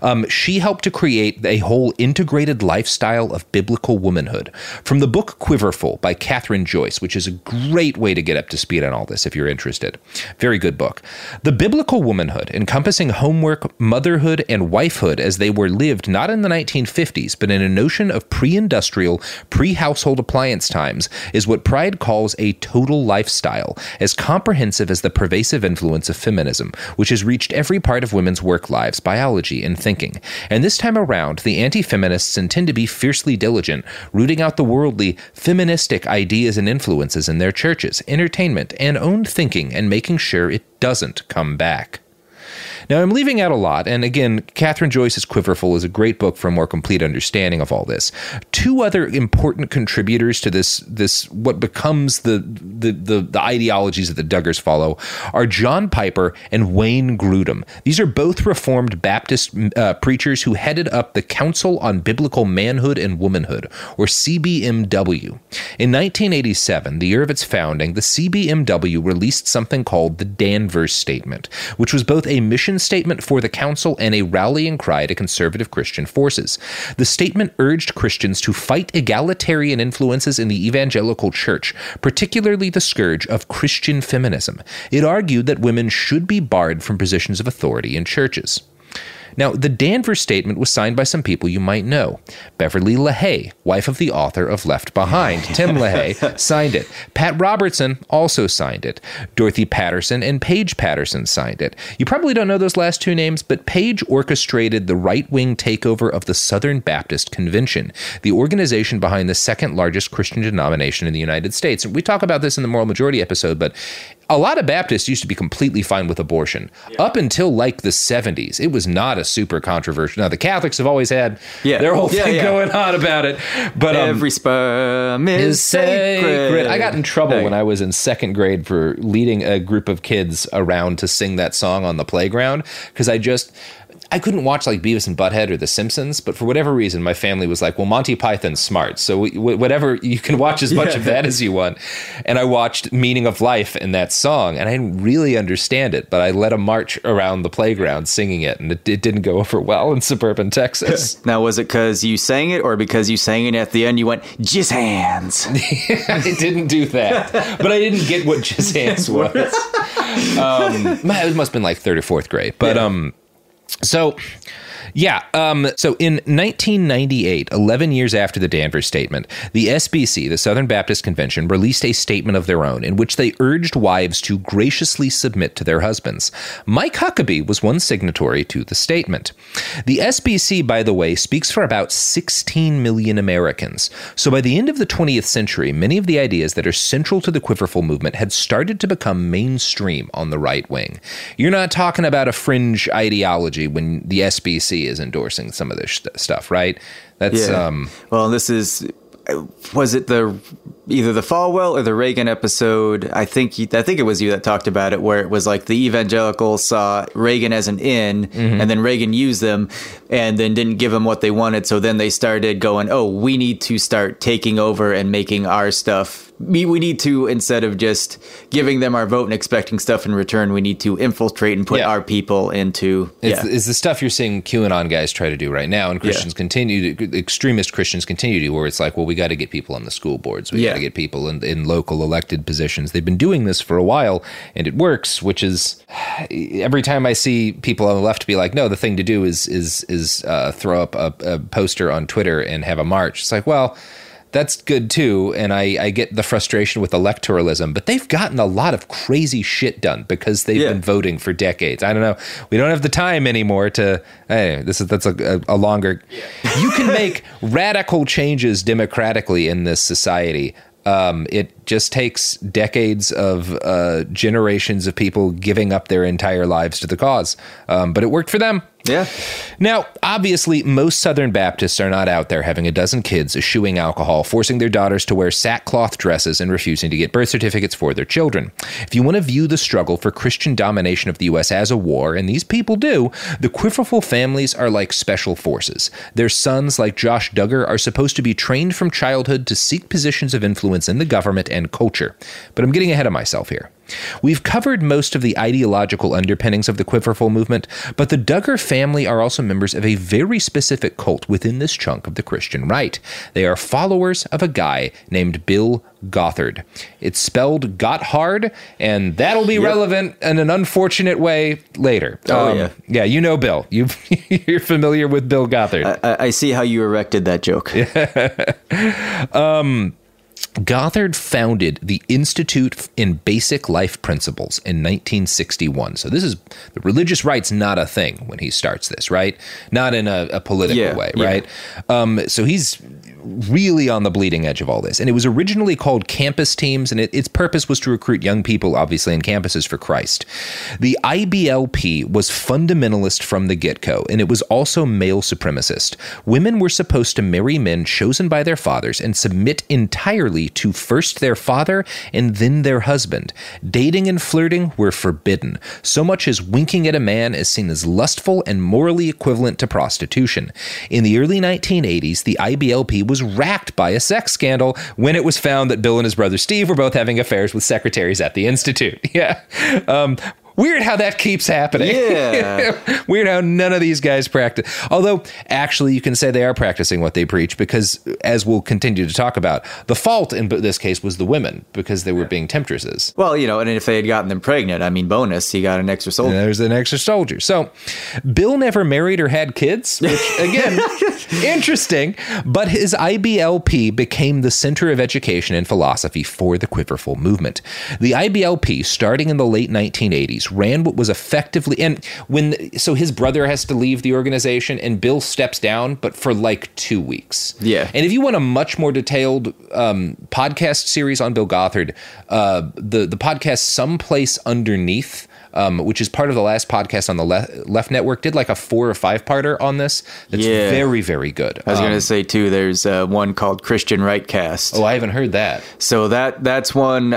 She helped to create a whole integrated lifestyle of biblical womanhood. From the book Quiverful by Catherine Joyce, which is a great way to get up to speed on all this if you're interested. Very good book. The biblical womanhood, encompassing homework, motherhood, and wifehood as they were lived not in the 1950s, but in a notion of pre-industrial, pre-household appliance times, is what Pride calls a total lifestyle, as comprehensive as the pervasive influence of feminism, which has reached every part of women's work lives, biology, and thinking. And this time around, the anti-feminists intend to be fiercely diligent, rooting out the worldly, feministic ideas and influences in their churches, entertainment, and own thinking, and making sure it doesn't come back. Now, I'm leaving out a lot, and again, Catherine Joyce's Quiverful is a great book for a more complete understanding of all this. Two other important contributors to this what becomes the ideologies that the Duggars follow are John Piper and Wayne Grudem. These are both Reformed Baptist preachers who headed up the Council on Biblical Manhood and Womanhood, or CBMW. In 1987, the year of its founding, the CBMW released something called the Danvers Statement, which was both a mission statement for the council and a rallying cry to conservative Christian forces. The statement urged Christians to fight egalitarian influences in the evangelical church, particularly the scourge of Christian feminism. It argued that women should be barred from positions of authority in churches. Now, the Danvers Statement was signed by some people you might know. Beverly LaHaye, wife of the author of Left Behind, Tim LaHaye, signed it. Pat Robertson also signed it. Dorothy Patterson and Paige Patterson signed it. You probably don't know those last two names, but Paige orchestrated the right-wing takeover of the Southern Baptist Convention, the organization behind the second largest Christian denomination in the United States. And we talk about this in the Moral Majority episode, but a lot of Baptists used to be completely fine with abortion. Up until like the 70s, it was not a super controversial. Now, the Catholics have always had their whole thing going on about it. But every sperm is sacred. I got in trouble when I was in second grade for leading a group of kids around to sing that song on the playground because I couldn't watch like Beavis and Butthead or The Simpsons, but for whatever reason, my family was like, well, Monty Python's smart. So whatever, you can watch as much of that as you want. And I watched Meaning of Life in that song, and I didn't really understand it, but I led a march around the playground singing it, and it didn't go over well in suburban Texas. Now, was it because you sang it, or because you sang it at the end, you went, jizz hands? I didn't do that, but I didn't get what jizz hands was. It must have been like third or fourth grade, but So in 1998, 11 years after the Danvers Statement, the SBC, the Southern Baptist Convention, released a statement of their own in which they urged wives to graciously submit to their husbands. Mike Huckabee was one signatory to the statement. The SBC, by the way, speaks for about 16 million Americans. So by the end of the 20th century, many of the ideas that are central to the Quiverful movement had started to become mainstream on the right wing. You're not talking about a fringe ideology when the SBC is endorsing some of this stuff, right? That's well, this is, was it either the Falwell or the Reagan episode? I think it was you that talked about it, where it was like the evangelicals saw Reagan as an in, and then Reagan used them and then didn't give them what they wanted. So then they started going, oh, we need to start taking over and making our stuff. We need to, instead of just giving them our vote and expecting stuff in return, we need to infiltrate and put our people into. It's the stuff you're seeing QAnon guys try to do right now, and Christians extremist Christians continue to, where it's like, well, we got to get people on the school boards. We got to get people in local elected positions. They've been doing this for a while, and it works, which is every time I see people on the left be like, no, the thing to do is throw up a poster on Twitter and have a march. It's like, well, that's good too, and I get the frustration with electoralism, but they've gotten a lot of crazy shit done because they've been voting for decades. I don't know. We don't have the time anymore to. Anyway, that's a longer. You can make radical changes democratically in this society. It just takes decades of generations of people giving up their entire lives to the cause. But it worked for them. Yeah. Now, obviously, most Southern Baptists are not out there having a dozen kids eschewing alcohol, forcing their daughters to wear sackcloth dresses, and refusing to get birth certificates for their children. If you want to view the struggle for Christian domination of the U.S. as a war, and these people do, the Quiverful families are like special forces. Their sons, like Josh Duggar, are supposed to be trained from childhood to seek positions of influence in the government and culture. But I'm getting ahead of myself here. We've covered most of the ideological underpinnings of the Quiverful movement, but the Duggar family are also members of a very specific cult within this chunk of the Christian right. They are followers of a guy named Bill Gothard. It's spelled Gotthard, and that'll be relevant in an unfortunate way later. Yeah, you know Bill. You're familiar with Bill Gothard. I see how you erected that joke. Gothard founded the Institute in Basic Life Principles in 1961. So this is, the religious right's not a thing when he starts this, right? Not in a political way, right? So he's really on the bleeding edge of all this. And it was originally called Campus Teams, and its purpose was to recruit young people, obviously, in campuses for Christ. The IBLP was fundamentalist from the get-go, and it was also male supremacist. Women were supposed to marry men chosen by their fathers and submit entirely to first their father and then their husband. Dating and flirting were forbidden. So much as winking at a man is seen as lustful and morally equivalent to prostitution. In the early 1980s, the IBLP was racked by a sex scandal when it was found that Bill and his brother Steve were both having affairs with secretaries at the Institute. Weird how that keeps happening. Yeah. Weird how none of these guys practice. Although, actually, you can say they are practicing what they preach because, as we'll continue to talk about, the fault in this case was the women because they were being temptresses. Well, and if they had gotten them pregnant, I mean, bonus, you got an extra soldier. And there's an extra soldier. So, Bill never married or had kids, which, again, interesting. But his IBLP became the center of education and philosophy for the Quiverful movement. The IBLP, starting in the late 1980s, ran what was effectively, and so his brother has to leave the organization and Bill steps down, but for like 2 weeks. Yeah. And if you want a much more detailed podcast series on Bill Gothard, the podcast Someplace Underneath, which is part of the last podcast on the Left Network, did like a 4 or 5-parter on this. That's very, very good. I was going to say, too, there's one called Christian Rightcast. Oh, I haven't heard that. So that's one...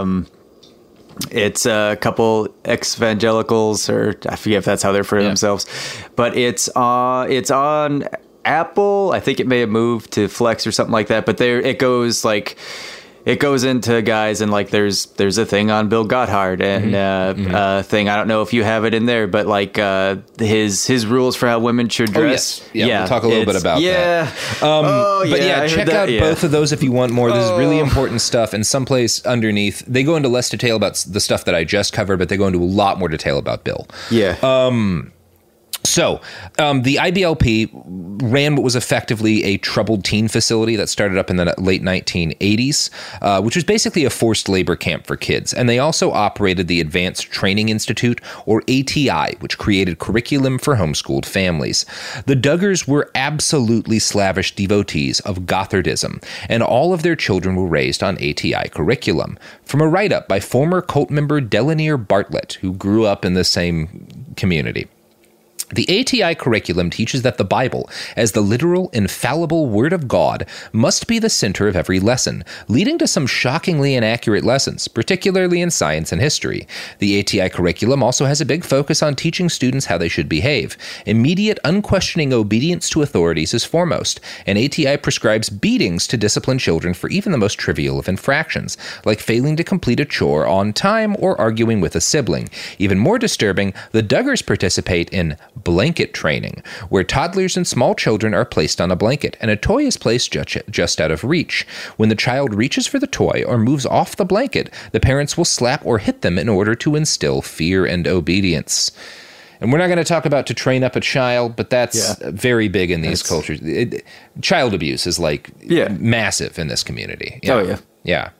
it's a couple ex-evangelicals, or I forget if that's how they refer to themselves, but it's on Apple. I think it may have moved to Flex or something like that, but it goes into guys, and like there's a thing on Bill Gothard and thing. I don't know if you have it in there, but like his rules for how women should dress. Oh, yes. Yeah, we'll talk a little bit about that. But check out both of those if you want more. This is really important stuff. And Someplace Underneath, they go into less detail about the stuff that I just covered, but they go into a lot more detail about Bill. Yeah. So the IBLP ran what was effectively a troubled teen facility that started up in the late 1980s, which was basically a forced labor camp for kids. And they also operated the Advanced Training Institute, or ATI, which created curriculum for homeschooled families. The Duggars were absolutely slavish devotees of Gothardism, and all of their children were raised on ATI curriculum. From a write-up by former cult member Delanere Bartlett, who grew up in the same community. The ATI curriculum teaches that the Bible, as the literal, infallible Word of God, must be the center of every lesson, leading to some shockingly inaccurate lessons, particularly in science and history. The ATI curriculum also has a big focus on teaching students how they should behave. Immediate, unquestioning obedience to authorities is foremost, and ATI prescribes beatings to discipline children for even the most trivial of infractions, like failing to complete a chore on time or arguing with a sibling. Even more disturbing, the Duggars participate in blanket training, where toddlers and small children are placed on a blanket, and a toy is placed just out of reach. When the child reaches for the toy or moves off the blanket, the parents will slap or hit them in order to instill fear and obedience. And we're not going to talk about to train up a child, but that's very big in these cultures. Child abuse is like massive in this community. Oh, yeah. Yeah.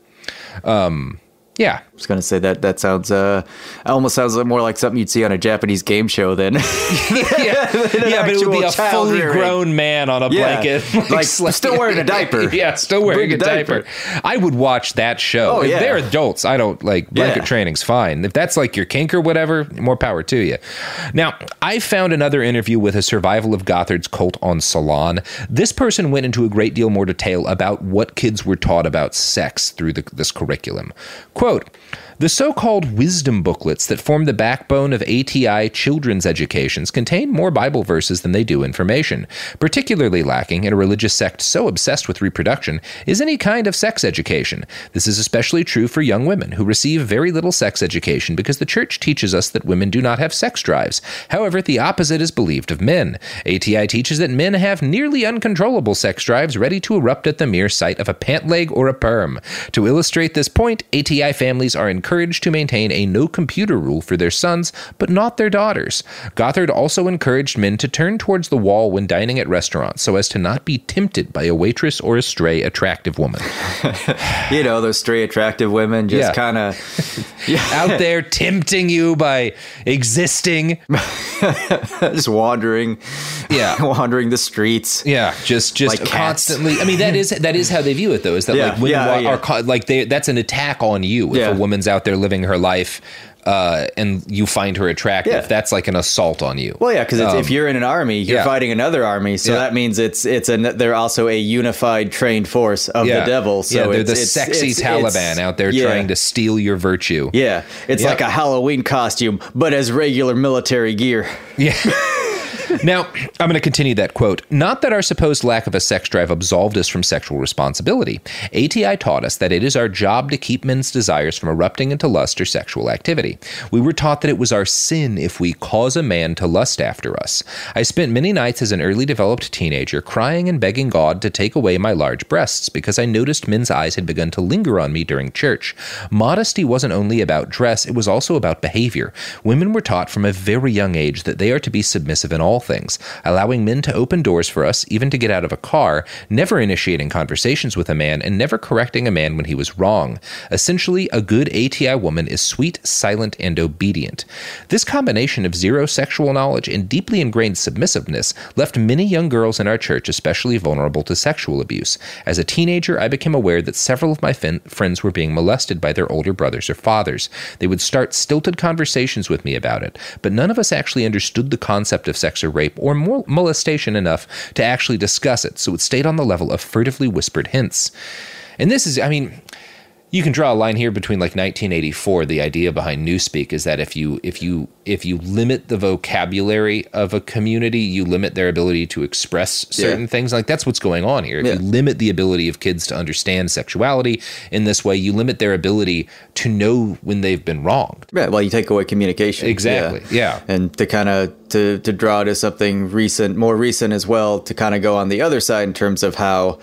I was going to say that sounds almost sounds more like something you'd see on a Japanese game show than but it would be a fully grown man on a blanket. Like still wearing a diaper. Still wearing a diaper. I would watch that show. If they're adults, I don't like blanket training's fine. If that's like your kink or whatever, more power to you. Now, I found another interview with a survival of Gothard's cult on Salon. This person went into a great deal more detail about what kids were taught about sex through this curriculum. Quote, the so-called wisdom booklets that form the backbone of ATI children's educations contain more Bible verses than they do information. Particularly lacking in a religious sect so obsessed with reproduction is any kind of sex education. This is especially true for young women who receive very little sex education because the church teaches us that women do not have sex drives. However, the opposite is believed of men. ATI teaches that men have nearly uncontrollable sex drives ready to erupt at the mere sight of a pant leg or a perm. To illustrate this point, ATI families are encouraged to maintain a no computer rule for their sons, but not their daughters. Gothard also encouraged men to turn towards the wall when dining at restaurants so as to not be tempted by a waitress or a stray attractive woman. Those stray attractive women just kind of out there tempting you by existing. Just wandering. Wandering the streets. Just like constantly. I mean, that is how they view it, though, is that like women are like that's an attack on you. If a woman's out there living her life and you find her attractive, that's like an assault on you. Well, because if you're in an army, you're fighting another army, so that means they're also a unified trained force of the devil. So they're the sexy Taliban out there trying to steal your virtue. It's like a Halloween costume, but as regular military gear. Now, I'm going to continue that quote. Not that our supposed lack of a sex drive absolved us from sexual responsibility. ATI taught us that it is our job to keep men's desires from erupting into lust or sexual activity. We were taught that it was our sin if we cause a man to lust after us. I spent many nights as an early developed teenager crying and begging God to take away my large breasts because I noticed men's eyes had begun to linger on me during church. Modesty wasn't only about dress, it was also about behavior. Women were taught from a very young age that they are to be submissive in all things, allowing men to open doors for us, even to get out of a car, never initiating conversations with a man, and never correcting a man when he was wrong. Essentially, a good ATI woman is sweet, silent, and obedient. This combination of zero sexual knowledge and deeply ingrained submissiveness left many young girls in our church especially vulnerable to sexual abuse. As a teenager, I became aware that several of my friends were being molested by their older brothers or fathers. They would start stilted conversations with me about it, but none of us actually understood the concept of sex or rape or molestation enough to actually discuss it, so it stayed on the level of furtively whispered hints. And this is, I mean, you can draw a line here between like 1984. The idea behind Newspeak is that if you limit the vocabulary of a community, you limit their ability to express certain things. Like that's what's going on here. If you limit the ability of kids to understand sexuality in this way, you limit their ability to know when they've been wronged. Right. Well, you take away communication. Exactly. Yeah. And to kind of to draw to something recent, more recent as well, to kind of go on the other side in terms of how.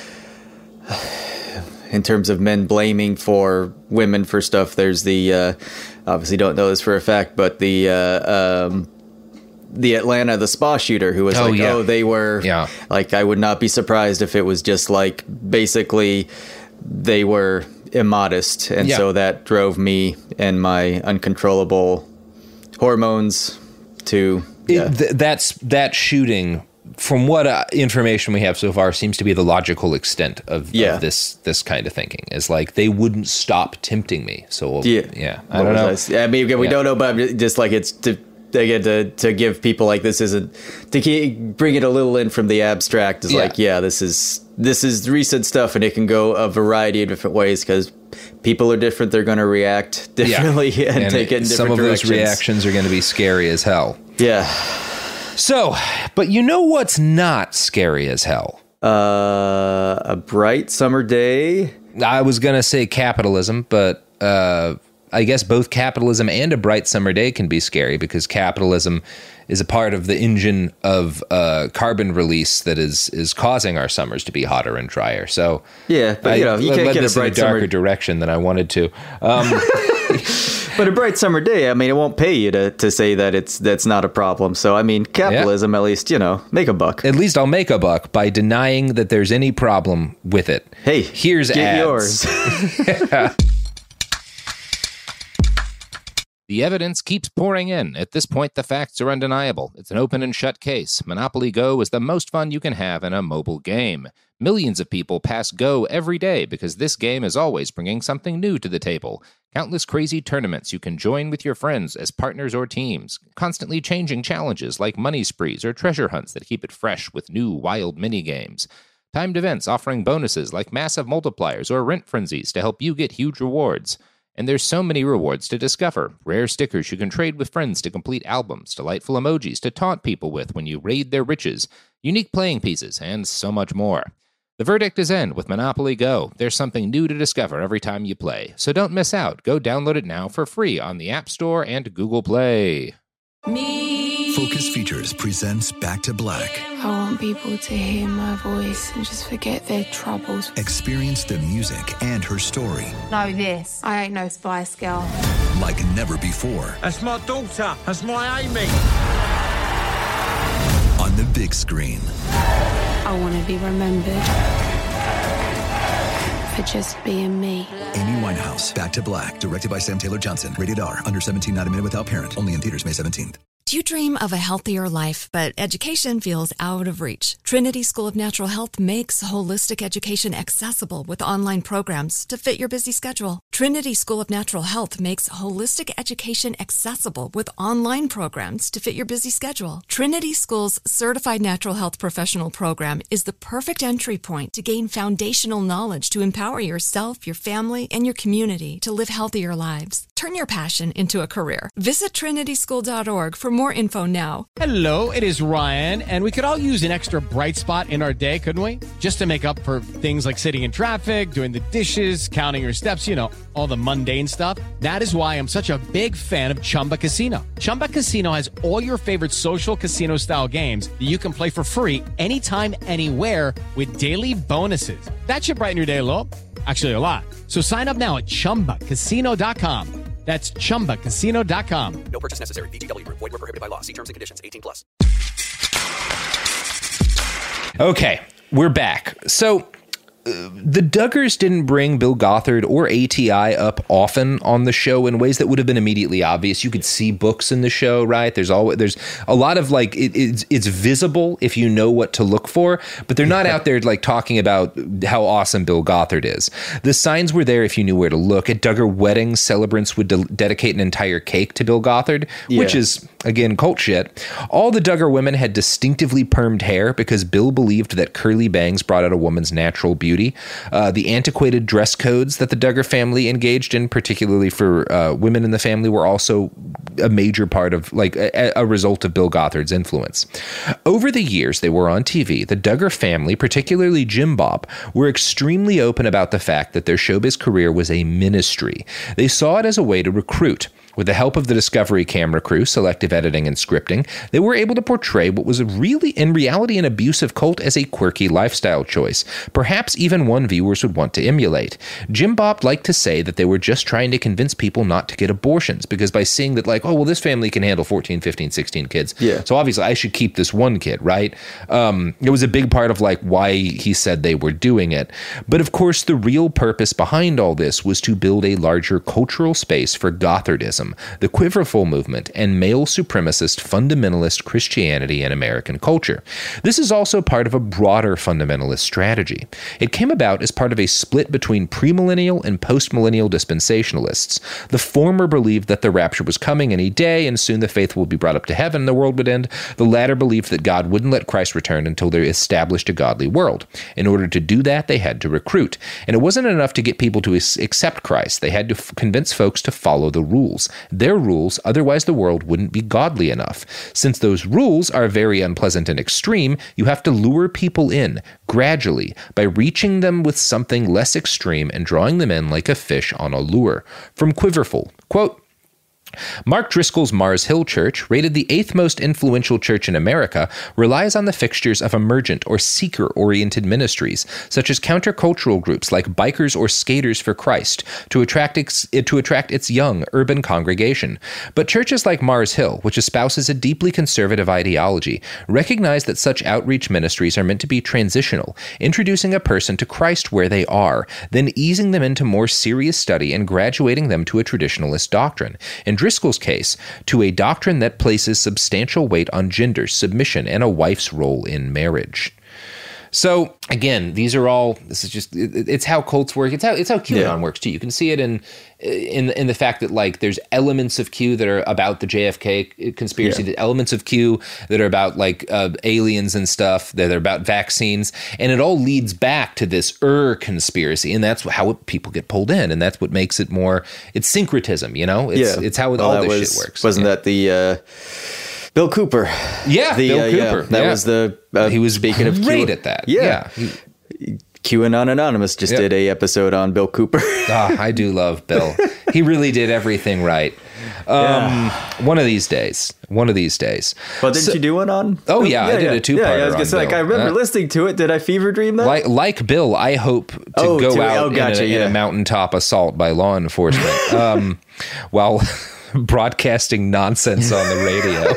In terms of men blaming for women for stuff, there's the obviously don't know this for a fact, but the Atlanta, the spa shooter who was they were like, I would not be surprised if it was just like basically they were immodest. And so that drove me and my uncontrollable hormones to that shooting. From what information we have so far, seems to be the logical extent of this kind of thinking. Is like they wouldn't stop tempting me. So I don't know. I mean, we don't know, but just like it's to give people like this isn't to bring it a little in from the abstract. Is like this is recent stuff, and it can go a variety of different ways because people are different. They're going to react differently and take it in different some of directions. Those reactions are going to be scary as hell. Yeah. So, but you know what's not scary as hell? A bright summer day. I was going to say capitalism, but I guess both capitalism and a bright summer day can be scary because capitalism is a part of the engine of carbon release that is causing our summers to be hotter and drier. So yeah, but you can't get a bright in a darker direction than I wanted to. But a bright summer day, I mean, it won't pay you to say that that's not a problem. So, I mean, capitalism, at least, make a buck. At least I'll make a buck by denying that there's any problem with it. Hey, here's get ads. yours. The evidence keeps pouring in. At this point, the facts are undeniable. It's an open and shut case. Monopoly Go is the most fun you can have in a mobile game. Millions of people pass Go every day because this game is always bringing something new to the table. Countless crazy tournaments you can join with your friends as partners or teams. Constantly changing challenges like money sprees or treasure hunts that keep it fresh with new wild mini-games. Timed events offering bonuses like massive multipliers or rent frenzies to help you get huge rewards. And there's so many rewards to discover. Rare stickers you can trade with friends to complete albums, delightful emojis to taunt people with when you raid their riches, unique playing pieces, and so much more. The verdict is in with Monopoly Go. There's something new to discover every time you play. So don't miss out. Go download it now for free on the App Store and Google Play. Focus Features presents Back to Black. I want people to hear my voice and just forget their troubles. Experience the music and her story. Know this. I ain't no Spice Girl. Like never before. That's my daughter. That's my Amy. On the big screen. I want to be remembered for just being me. Amy Winehouse, Back to Black, directed by Sam Taylor Johnson. Rated R, under 17, not a minute without parent. Only in theaters May 17th. Do you dream of a healthier life, but education feels out of reach? Trinity School of Natural Health makes holistic education accessible with online programs to fit your busy schedule. Trinity School of Natural Health makes holistic education accessible with online programs to fit your busy schedule. Trinity School's Certified Natural Health Professional Program is the perfect entry point to gain foundational knowledge to empower yourself, your family, and your community to live healthier lives. Turn your passion into a career. Visit trinityschool.org for more more info now. Hello, it is Ryan, and we could all use an extra bright spot in our day, couldn't we? Just to make up for things like sitting in traffic, doing the dishes, counting your steps, you know, all the mundane stuff. That is why I'm such a big fan of Chumba Casino. Chumba Casino has all your favorite social casino-style games that you can play for free anytime, anywhere with daily bonuses. That should brighten your day a little. Actually, a lot. So sign up now at ChumbaCasino.com. That's ChumbaCasino.com. No purchase necessary. VGW Group. Void where prohibited by law. See terms and conditions. 18+. Okay, we're back. So the Duggars didn't bring Bill Gothard or ATI up often on the show in ways that would have been immediately obvious. You could see books in the show, right? There's a lot of like it's visible if you know what to look for, but they're not out there like talking about how awesome Bill Gothard is. The signs were there if you knew where to look. At Duggar weddings, celebrants would dedicate an entire cake to Bill Gothard, which is, again, cult shit. All the Duggar women had distinctively permed hair because Bill believed that curly bangs brought out a woman's natural beauty. The antiquated dress codes that the Duggar family engaged in, particularly for women in the family, were also a major part of, like, a result of Bill Gothard's influence. Over the years they were on TV, the Duggar family, particularly Jim Bob, were extremely open about the fact that their showbiz career was a ministry. They saw it as a way to recruit. With the help of the Discovery camera crew, selective editing, and scripting, they were able to portray what was in reality an abusive cult as a quirky lifestyle choice, perhaps even one viewers would want to emulate. Jim Bob liked to say that they were just trying to convince people not to get abortions, because by seeing that, like, oh, well, this family can handle 14, 15, 16 kids, so obviously I should keep this one kid, right? It was a big part of, like, why he said they were doing it. But of course, the real purpose behind all this was to build a larger cultural space for Gothardism, the Quiverful movement, and male supremacist fundamentalist Christianity in American culture. This is also part of a broader fundamentalist strategy. It came about as part of a split between premillennial and postmillennial dispensationalists. The former believed that the rapture was coming any day and soon the faithful would be brought up to heaven and the world would end. The latter believed that God wouldn't let Christ return until they established a godly world. In order to do that, they had to recruit. And it wasn't enough to get people to accept Christ. They had to convince folks to follow the rules. Their rules, otherwise the world wouldn't be godly enough. Since those rules are very unpleasant and extreme, you have to lure people in gradually by reaching them with something less extreme and drawing them in like a fish on a lure. From Quiverful, quote, Mark Driscoll's Mars Hill Church, rated the 8th most influential church in America, relies on the fixtures of emergent or seeker-oriented ministries, such as countercultural groups like Bikers or Skaters for Christ, to attract its young urban congregation. But churches like Mars Hill, which espouses a deeply conservative ideology, recognize that such outreach ministries are meant to be transitional, introducing a person to Christ where they are, then easing them into more serious study and graduating them to a traditionalist doctrine. In Driscoll's case, to a doctrine that places substantial weight on gender, submission, and a wife's role in marriage. So again, these are all. This is just. It's how cults work. It's how QAnon works too. You can see it in the fact that, like, there's elements of Q that are about the JFK conspiracy, the elements of Q that are about, like, aliens and stuff, that are about vaccines, and it all leads back to this conspiracy, and that's how people get pulled in, and that's what makes it more. It's syncretism, you know. It's how all this shit works. Wasn't that the Bill Cooper? Yeah, Bill Cooper. That was the. He was speaking of great at that. Yeah. QAnon Anonymous just did a episode on Bill Cooper. I do love Bill. He really did everything right. One of these days. Well, didn't you do one on? Oh yeah, I did a two-parter. Yeah, I was gonna say, like, I remember listening to it. Did I fever dream that? Like Bill, I hope to go out in a mountaintop assault by law enforcement while broadcasting nonsense on the radio.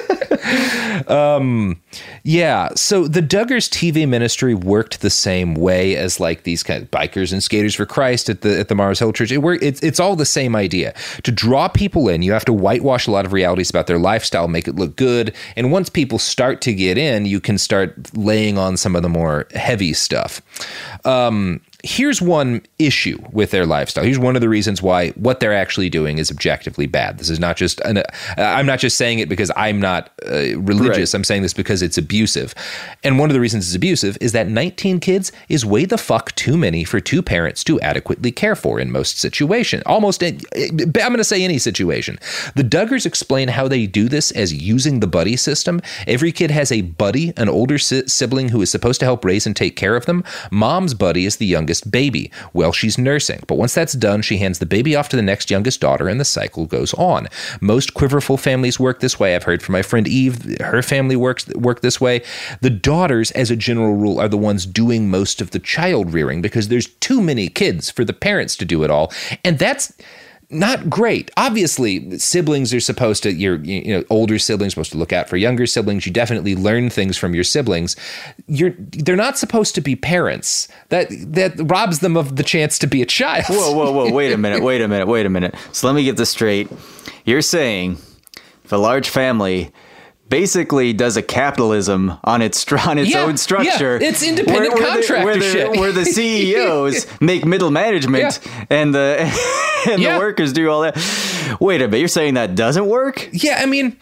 So the Duggars TV ministry worked the same way as, like, these kind of Bikers and Skaters for Christ at the Mars Hill Church. It's all the same idea. To draw people in, you have to whitewash a lot of realities about their lifestyle, make it look good, and once people start to get in, you can start laying on some of the more heavy stuff. here's one issue with their lifestyle. Here's one of the reasons why what they're actually doing is objectively bad. This is not just, I'm not just saying it because I'm not religious. Right. I'm saying this because it's abusive. And one of the reasons it's abusive is that 19 kids is way the fuck too many for two parents to adequately care for in most situations. Almost, I'm going to say any situation. The Duggars explain how they do this as using the buddy system. Every kid has a buddy, an older sibling who is supposed to help raise and take care of them. Mom's buddy is the youngest baby while she's nursing. But once that's done, she hands the baby off to the next youngest daughter and the cycle goes on. Most quiverful families work this way. I've heard from my friend Eve, her family work this way. The daughters, as a general rule, are the ones doing most of the child rearing because there's too many kids for the parents to do it all. And that's not great. Obviously, siblings are supposed to, older siblings are supposed to look out for younger siblings. You definitely learn things from your siblings. They're not supposed to be parents. That robs them of the chance to be a child. Whoa. Wait a minute. So let me get this straight. You're saying if a large family basically does a capitalism on its own structure. Yeah, it's independent contractorship. Where the CEOs make middle management and the workers do all that. Wait a minute, you're saying that doesn't work? Yeah, I mean,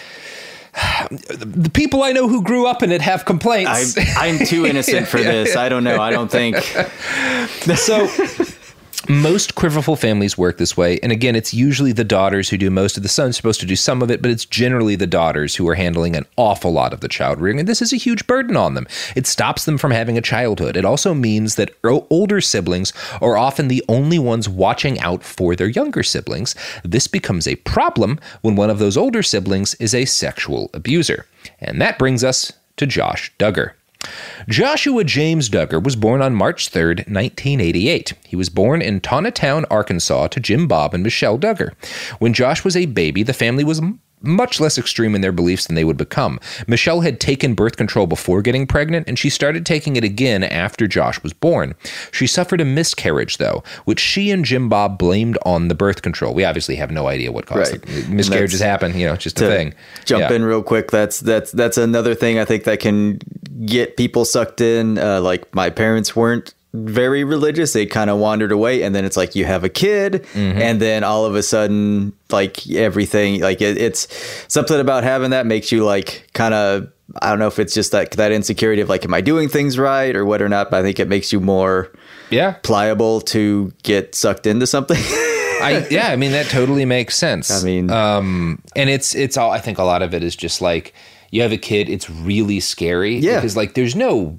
the people I know who grew up in it have complaints. I'm too innocent for this. I don't know. I don't think. So most quiverful families work this way. And again, it's usually the daughters who do most of the son's supposed to do some of it, but it's generally the daughters who are handling an awful lot of the child rearing. And this is a huge burden on them. It stops them from having a childhood. It also means that older siblings are often the only ones watching out for their younger siblings. This becomes a problem when one of those older siblings is a sexual abuser. And that brings us to Josh Duggar. Joshua James Duggar was born on March 3rd, 1988. He was born in Tonatown, Arkansas, to Jim Bob and Michelle Duggar. When Josh was a baby, the family was much less extreme in their beliefs than they would become. Michelle had taken birth control before getting pregnant, and she started taking it again after Josh was born. She suffered a miscarriage, though, which she and Jim Bob blamed on the birth control. We obviously have no idea what caused it. Miscarriages happen, it's just a thing. Jump in real quick. That's another thing I think that can get people sucked in. Like my parents weren't very religious. They kind of wandered away, and then it's like you have a kid, and then all of a sudden, like everything, like it's something about having that makes you like kind of, I don't know if it's just that insecurity of like, am I doing things right or what or not? But I think it makes you more pliable to get sucked into something. I mean that totally makes sense. I mean, and it's all. I think a lot of it is just like you have a kid. It's really scary because like there's no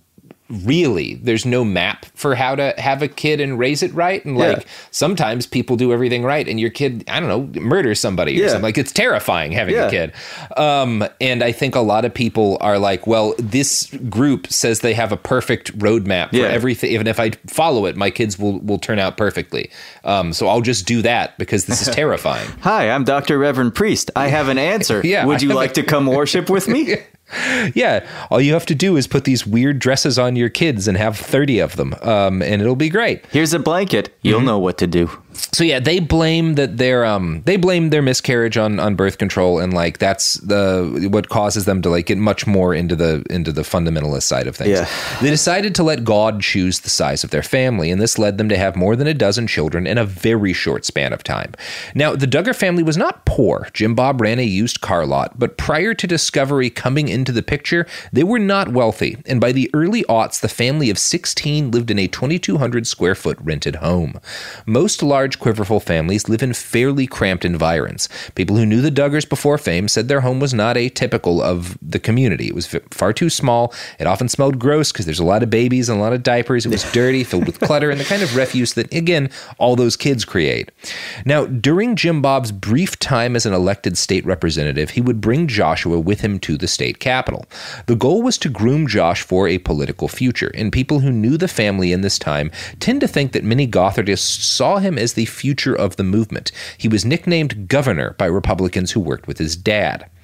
map for how to have a kid and raise it right. And like sometimes people do everything right and your kid, I don't know, murders somebody or something. Like it's terrifying having a kid. And I think a lot of people are like, well, this group says they have a perfect roadmap for everything. Even if I follow it, my kids will turn out perfectly. So I'll just do that because this is terrifying. Hi, I'm Dr. Reverend Priest. I have an answer. Would you like to come worship with me? Yeah, all you have to do is put these weird dresses on your kids and have 30 of them, and it'll be great. Here's a blanket. You'll know what to do. So yeah, they blame their miscarriage on birth control, and like that's what causes them to like get much more into the fundamentalist side of things. Yeah. They decided to let God choose the size of their family, and this led them to have more than a dozen children in a very short span of time. Now, the Duggar family was not poor. Jim Bob ran a used car lot, but prior to Discovery coming into the picture, they were not wealthy, and by the early aughts, the family of 16 lived in a 2,200 square foot rented home. Most large quiverful families live in fairly cramped environs. People who knew the Duggars before fame said their home was not atypical of the community. It was far too small. It often smelled gross because there's a lot of babies and a lot of diapers. It was dirty, filled with clutter, and the kind of refuse that, again, all those kids create. Now, during Jim Bob's brief time as an elected state representative, he would bring Joshua with him to the state capitol. The goal was to groom Josh for a political future, and people who knew the family in this time tend to think that many Gothardists saw him as the future of the movement. He was nicknamed Governor by Republicans who worked with his dad.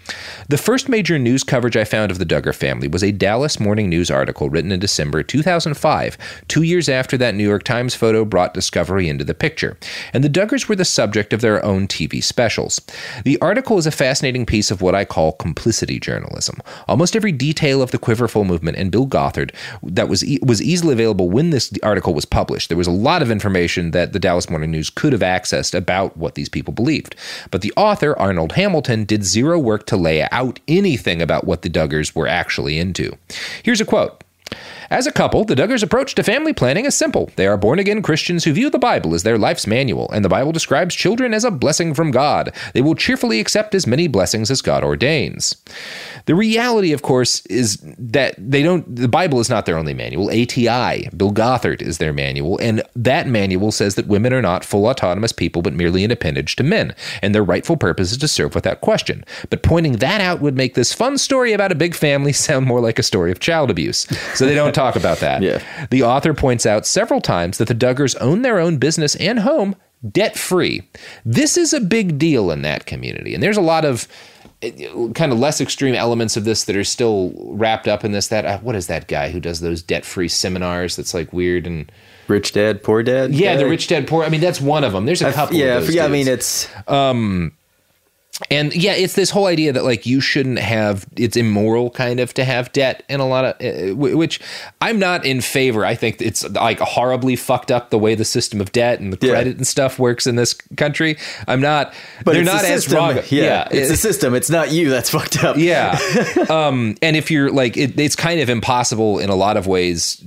The first major news coverage I found of the Duggar family was a Dallas Morning News article written in December 2005, 2 years after that New York Times photo brought Discovery into the picture. And the Duggars were the subject of their own TV specials. The article is a fascinating piece of what I call complicity journalism. Almost every detail of the Quiverful movement and Bill Gothard that was easily available when this article was published. There was a lot of information that the Dallas Morning News could have accessed about what these people believed. But the author, Arnold Hamilton, did zero work to lay out anything about what the Duggars were actually into. Here's a quote. As a couple, the Duggars' approach to family planning is simple. They are born-again Christians who view the Bible as their life's manual, and the Bible describes children as a blessing from God. They will cheerfully accept as many blessings as God ordains. The reality, of course, is that the Bible is not their only manual. ATI, Bill Gothard, is their manual, and that manual says that women are not full autonomous people, but merely an appendage to men, and their rightful purpose is to serve without question. But pointing that out would make this fun story about a big family sound more like a story of child abuse. So they don't talk about that. Yeah. The author points out several times that the Duggars own their own business and home debt-free. This is a big deal in that community. And there's a lot of kind of less extreme elements of this that are still wrapped up in this. What is that guy who does those debt-free seminars that's like weird and... Rich Dad, Poor Dad? Yeah, the Rich Dad, Poor... I mean, that's one of them. There's a couple of those dudes. I mean, it's... And yeah, it's this whole idea that like you shouldn't have, it's immoral kind of to have debt in a lot of, which I'm not in favor. I think it's like horribly fucked up the way the system of debt and the credit and stuff works in this country. I'm not, but they're not as wrong. Yeah, it's the system. It's not you that's fucked up. Yeah. And if you're like, it's kind of impossible in a lot of ways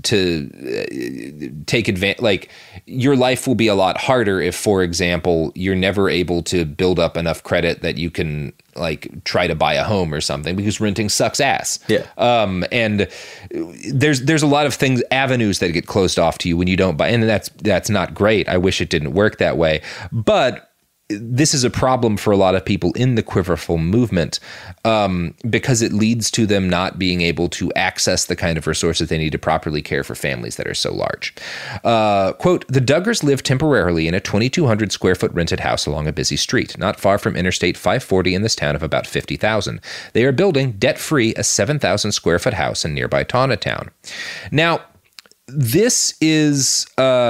to take advantage, like your life will be a lot harder if, for example, you're never able to build up enough credit that you can like try to buy a home or something, because renting sucks ass. Yeah. And there's a lot of avenues that get closed off to you when you don't buy, and that's not great. I wish it didn't work that way, but this is a problem for a lot of people in the Quiverful movement, because it leads to them not being able to access the kind of resources they need to properly care for families that are so large. Quote, the Duggars live temporarily in a 2,200 square foot rented house along a busy street, not far from Interstate 540 in this town of about 50,000. They are building, debt-free, a 7,000 square foot house in nearby Taunatown. Now, this is...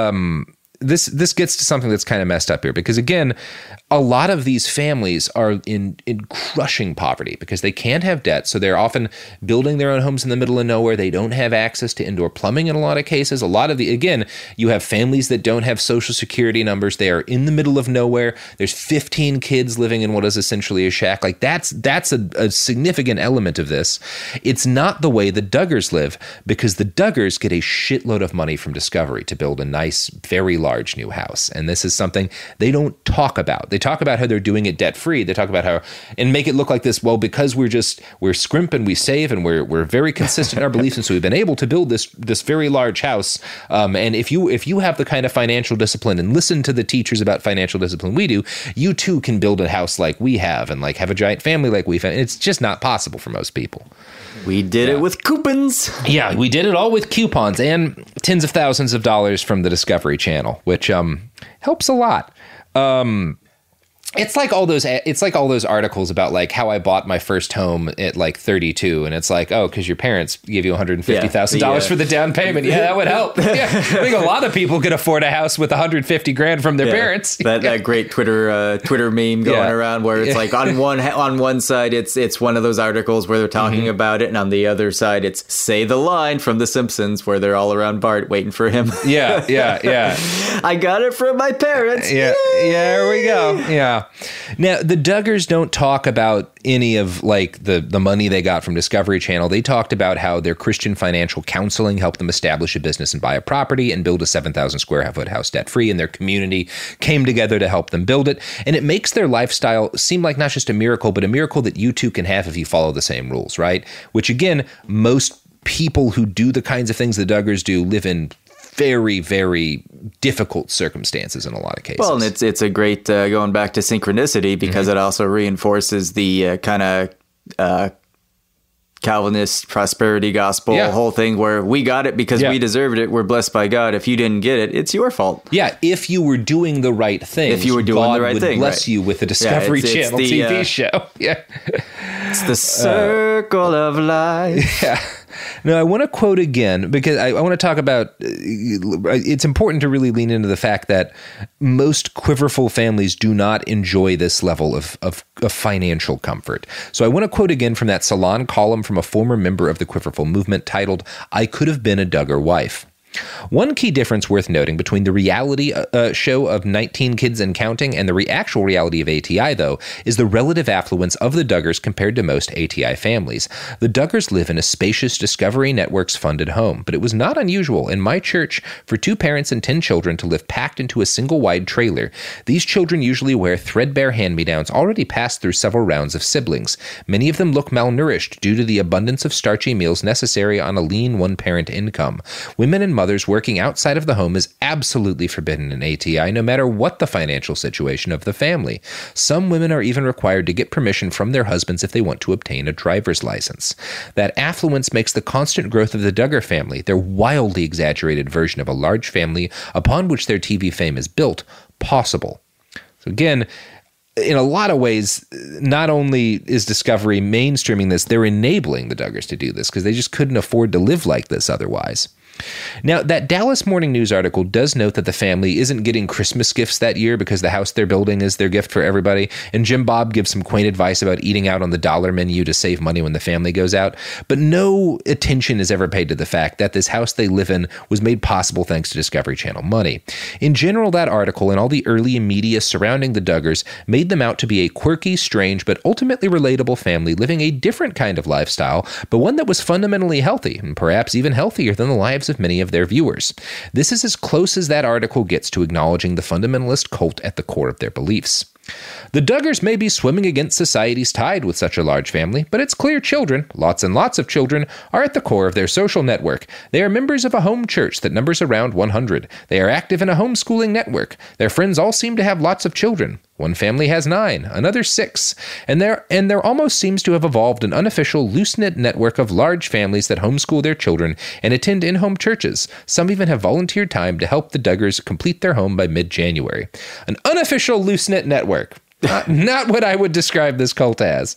This gets to something that's kind of messed up here, because again, a lot of these families are in crushing poverty because they can't have debt. So they're often building their own homes in the middle of nowhere. They don't have access to indoor plumbing in a lot of cases. Again, you have families that don't have social security numbers. They are in the middle of nowhere. There's 15 kids living in what is essentially a shack. Like that's a significant element of this. It's not the way the Duggars live, because the Duggars get a shitload of money from Discovery to build a nice, very large new house. And this is something they don't talk about. They talk about how they're doing it debt-free. They talk about how, and make it look like this, well, because we're scrimp and we save and we're very consistent in our beliefs, and so we've been able to build this very large house. And if you have the kind of financial discipline and listen to the teachers about financial discipline we do, you too can build a house like we have and like have a giant family like we've had. It's just not possible for most people. We did it with coupons. Yeah, we did it all with coupons and tens of thousands of dollars from the Discovery Channel, which helps a lot. It's like all those articles about like how I bought my first home at like 32, and it's like, oh, because your parents gave you $150,000 for the down payment. Yeah, that would help. Yeah. I think a lot of people could afford a house with $150,000 from their parents. That great Twitter meme going around where it's like on one side it's one of those articles where they're talking about it, and on the other side it's say the line from The Simpsons where they're all around Bart waiting for him. Yeah. I got it from my parents. Yeah, there we go. Yeah. Now, the Duggars don't talk about any of like the money they got from Discovery Channel. They talked about how their Christian financial counseling helped them establish a business and buy a property and build a 7,000 square foot house debt-free, and their community came together to help them build it. And it makes their lifestyle seem like not just a miracle, but a miracle that you too can have if you follow the same rules, right? Which again, most people who do the kinds of things the Duggars do live in very, very difficult circumstances in a lot of cases. Well, and it's a great going back to synchronicity, because it also reinforces the kind of Calvinist prosperity gospel whole thing where we got it because we deserved it. We're blessed by God. If you didn't get it, it's your fault. Yeah, if you were doing the right thing, God would bless you with a Discovery Channel TV show. Yeah. It's the circle of life. Yeah. Now, I want to quote again because I want to talk about, it's important to really lean into the fact that most quiverful families do not enjoy this level of financial comfort. So I want to quote again from that Salon column from a former member of the Quiverful movement titled, "I Could Have Been a Duggar Wife." One key difference worth noting between the reality show of 19 Kids and Counting and the actual reality of ATI, though, is the relative affluence of the Duggars compared to most ATI families. The Duggars live in a spacious Discovery Networks funded home, but it was not unusual in my church for 2 parents and 10 children to live packed into a single wide trailer. These children usually wear threadbare hand-me-downs already passed through several rounds of siblings. Many of them look malnourished due to the abundance of starchy meals necessary on a lean one-parent income. Women and mothers working outside of the home is absolutely forbidden in ATI, no matter what the financial situation of the family. Some women are even required to get permission from their husbands if they want to obtain a driver's license. That affluence makes the constant growth of the Duggar family, their wildly exaggerated version of a large family upon which their TV fame is built, possible. So again, in a lot of ways, not only is Discovery mainstreaming this, they're enabling the Duggars to do this because they just couldn't afford to live like this otherwise. Now, that Dallas Morning News article does note that the family isn't getting Christmas gifts that year because the house they're building is their gift for everybody, and Jim Bob gives some quaint advice about eating out on the dollar menu to save money when the family goes out, but no attention is ever paid to the fact that this house they live in was made possible thanks to Discovery Channel money. In general, that article and all the early media surrounding the Duggars made them out to be a quirky, strange, but ultimately relatable family living a different kind of lifestyle, but one that was fundamentally healthy, and perhaps even healthier than the lives of many of their viewers. This is as close as that article gets to acknowledging the fundamentalist cult at the core of their beliefs. The Duggars may be swimming against society's tide with such a large family, but it's clear children, lots and lots of children, are at the core of their social network. They are members of a home church that numbers around 100. They are active in a homeschooling network. Their friends all seem to have lots of children. One family has 9, another 6, and there almost seems to have evolved an unofficial, loose-knit network of large families that homeschool their children and attend in-home churches. Some even have volunteered time to help the Duggars complete their home by mid-January. An unofficial, loose-knit network. Not what I would describe this cult as.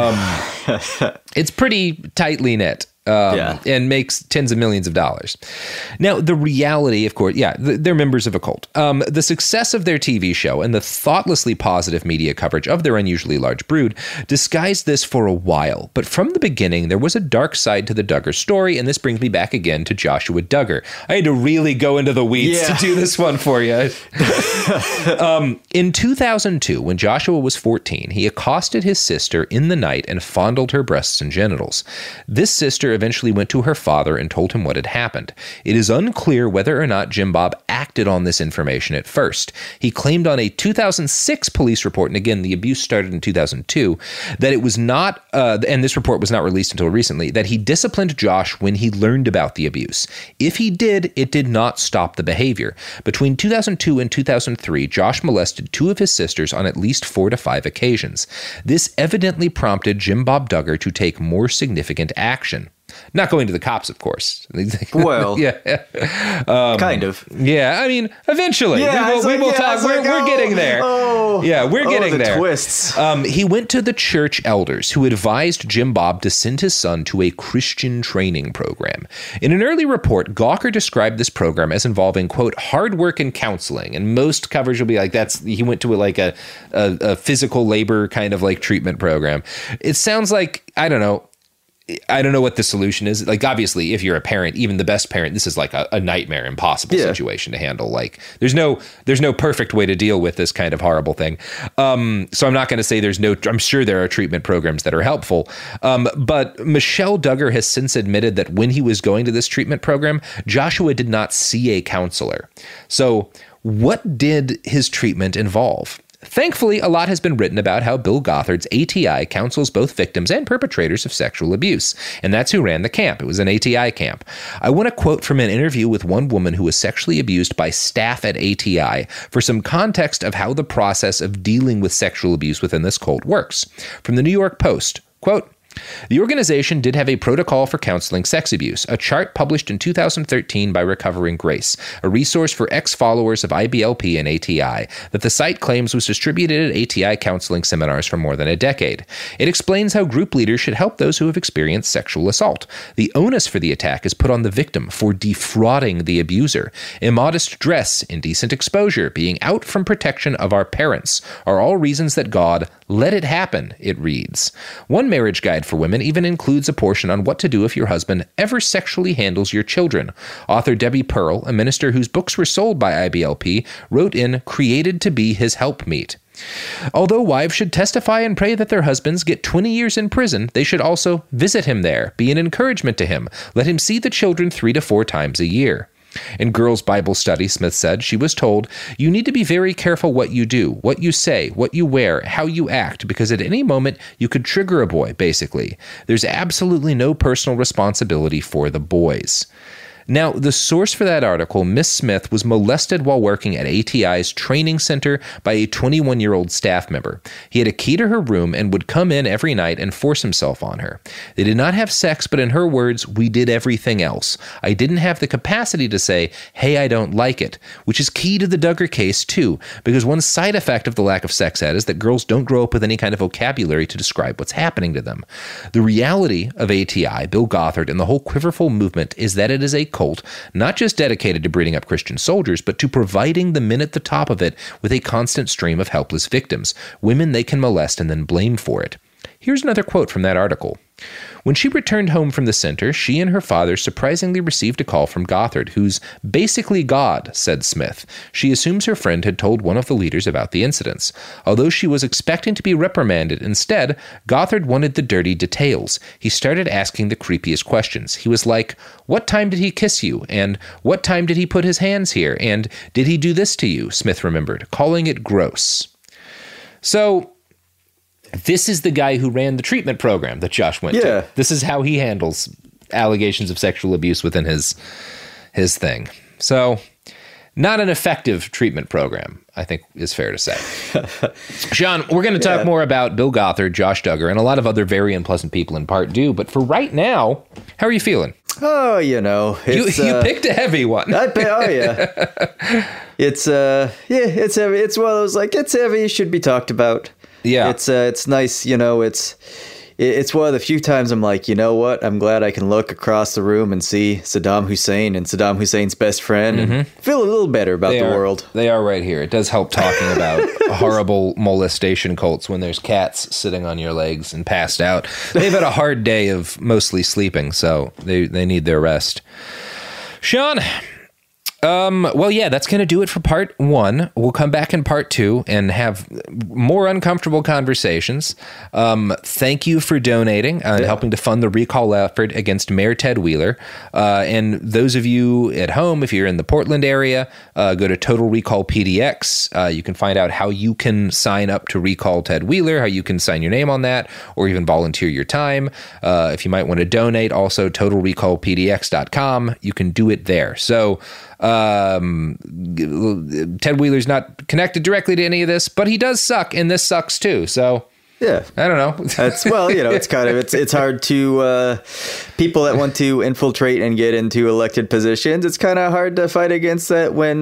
It's pretty tightly knit. And makes tens of millions of dollars. Now, the reality, of course, they're members of a cult. The success of their TV show and the thoughtlessly positive media coverage of their unusually large brood disguised this for a while. But from the beginning, there was a dark side to the Duggar story, and this brings me back again to Joshua Duggar. I had to really go into the weeds to do this one for you. In 2002, when Joshua was 14, he accosted his sister in the night and fondled her breasts and genitals. This sister eventually went to her father and told him what had happened. It is unclear whether or not Jim Bob acted on this information at first. He claimed on a 2006 police report, and again, the abuse started in 2002, that it was not, and this report was not released until recently, that he disciplined Josh when he learned about the abuse. If he did, it did not stop the behavior. Between 2002 and 2003, Josh molested 2 of his sisters on at least 4 to 5 occasions. This evidently prompted Jim Bob Duggar to take more significant action. Not going to the cops, of course. Well, kind of. Yeah, I mean, eventually. We will talk. We're getting there. We're getting there. Twists. He went to the church elders who advised Jim Bob to send his son to a Christian training program. In an early report, Gawker described this program as involving, quote, hard work and counseling. And most coverage will be like, he went to a physical labor kind of like treatment program. It sounds like, I don't know what the solution is. Like, obviously, if you're a parent, even the best parent, this is like a nightmare, impossible situation to handle. Like, there's no perfect way to deal with this kind of horrible thing. So I'm not going to say I'm sure there are treatment programs that are helpful. But Michelle Duggar has since admitted that when he was going to this treatment program, Joshua did not see a counselor. So what did his treatment involve? Thankfully, a lot has been written about how Bill Gothard's ATI counsels both victims and perpetrators of sexual abuse, and that's who ran the camp. It was an ATI camp. I want to quote from an interview with one woman who was sexually abused by staff at ATI for some context of how the process of dealing with sexual abuse within this cult works. From the New York Post, quote, The organization did have a protocol for counseling sex abuse, a chart published in 2013 by Recovering Grace, a resource for ex-followers of IBLP and ATI that the site claims was distributed at ATI counseling seminars for more than a decade. It explains how group leaders should help those who have experienced sexual assault. The onus for the attack is put on the victim for defrauding the abuser. Immodest dress, indecent exposure, being out from protection of our parents are all reasons that God let it happen, it reads. One marriage guide for women even includes a portion on what to do if your husband ever sexually handles your children. Author Debbie Pearl, a minister whose books were sold by IBLP, wrote in Created to be his helpmeet. Although wives should testify and pray that their husbands get 20 years in prison, they should also visit him there, be an encouragement to him, let him see the children 3 to 4 times a year. In Girls' Bible Study, Smith said, she was told, you need to be very careful what you do, what you say, what you wear, how you act, because at any moment you could trigger a boy, basically. There's absolutely no personal responsibility for the boys. Now, the source for that article, Miss Smith, was molested while working at ATI's training center by a 21-year-old staff member. He had a key to her room and would come in every night and force himself on her. They did not have sex, but in her words, we did everything else. I didn't have the capacity to say, hey, I don't like it, which is key to the Duggar case, too, because one side effect of the lack of sex ed is that girls don't grow up with any kind of vocabulary to describe what's happening to them. The reality of ATI, Bill Gothard, and the whole Quiverful movement is that it is a cult, not just dedicated to breeding up Christian soldiers, but to providing the men at the top of it with a constant stream of helpless victims, women they can molest and then blame for it. Here's another quote from that article. When she returned home from the center, she and her father surprisingly received a call from Gothard, who's basically God, said Smith. She assumes her friend had told one of the leaders about the incidents. Although she was expecting to be reprimanded, instead, Gothard wanted the dirty details. He started asking the creepiest questions. He was like, what time did he kiss you? And what time did he put his hands here? And did he do this to you? Smith remembered, calling it gross. So, this is the guy who ran the treatment program that Josh went to. This is how he handles allegations of sexual abuse within his thing. So, not an effective treatment program, I think is fair to say. Sean, we're going to talk more about Bill Gothard, Josh Duggar, and a lot of other very unpleasant people in part 2. But for right now, how are you feeling? Oh, you know. You picked a heavy one. It's heavy. It's one of those, like, it's heavy, it should be talked about. Yeah. It's nice, you know, it's one of the few times I'm like, you know what? I'm glad I can look across the room and see Saddam Hussein and Saddam Hussein's best friend and feel a little better about the world. They are right here. It does help talking about horrible molestation cults when there's cats sitting on your legs and passed out. They've had a hard day of mostly sleeping, so they need their rest. Sean, well, yeah, that's going to do it for part 1. We'll come back in part 2 and have more uncomfortable conversations. Thank you for donating and helping to fund the recall effort against Mayor Ted Wheeler. And those of you at home, if you're in the Portland area, go to Total Recall PDX. You can find out how you can sign up to recall Ted Wheeler, how you can sign your name on that, or even volunteer your time. If you might want to donate, also totalrecallpdx.com. You can do it there. So, Ted Wheeler's not connected directly to any of this, but he does suck, and this sucks too. So yeah, I don't know. That's, well, you know, it's kind of it's hard to people that want to infiltrate and get into elected positions. It's kind of hard to fight against that when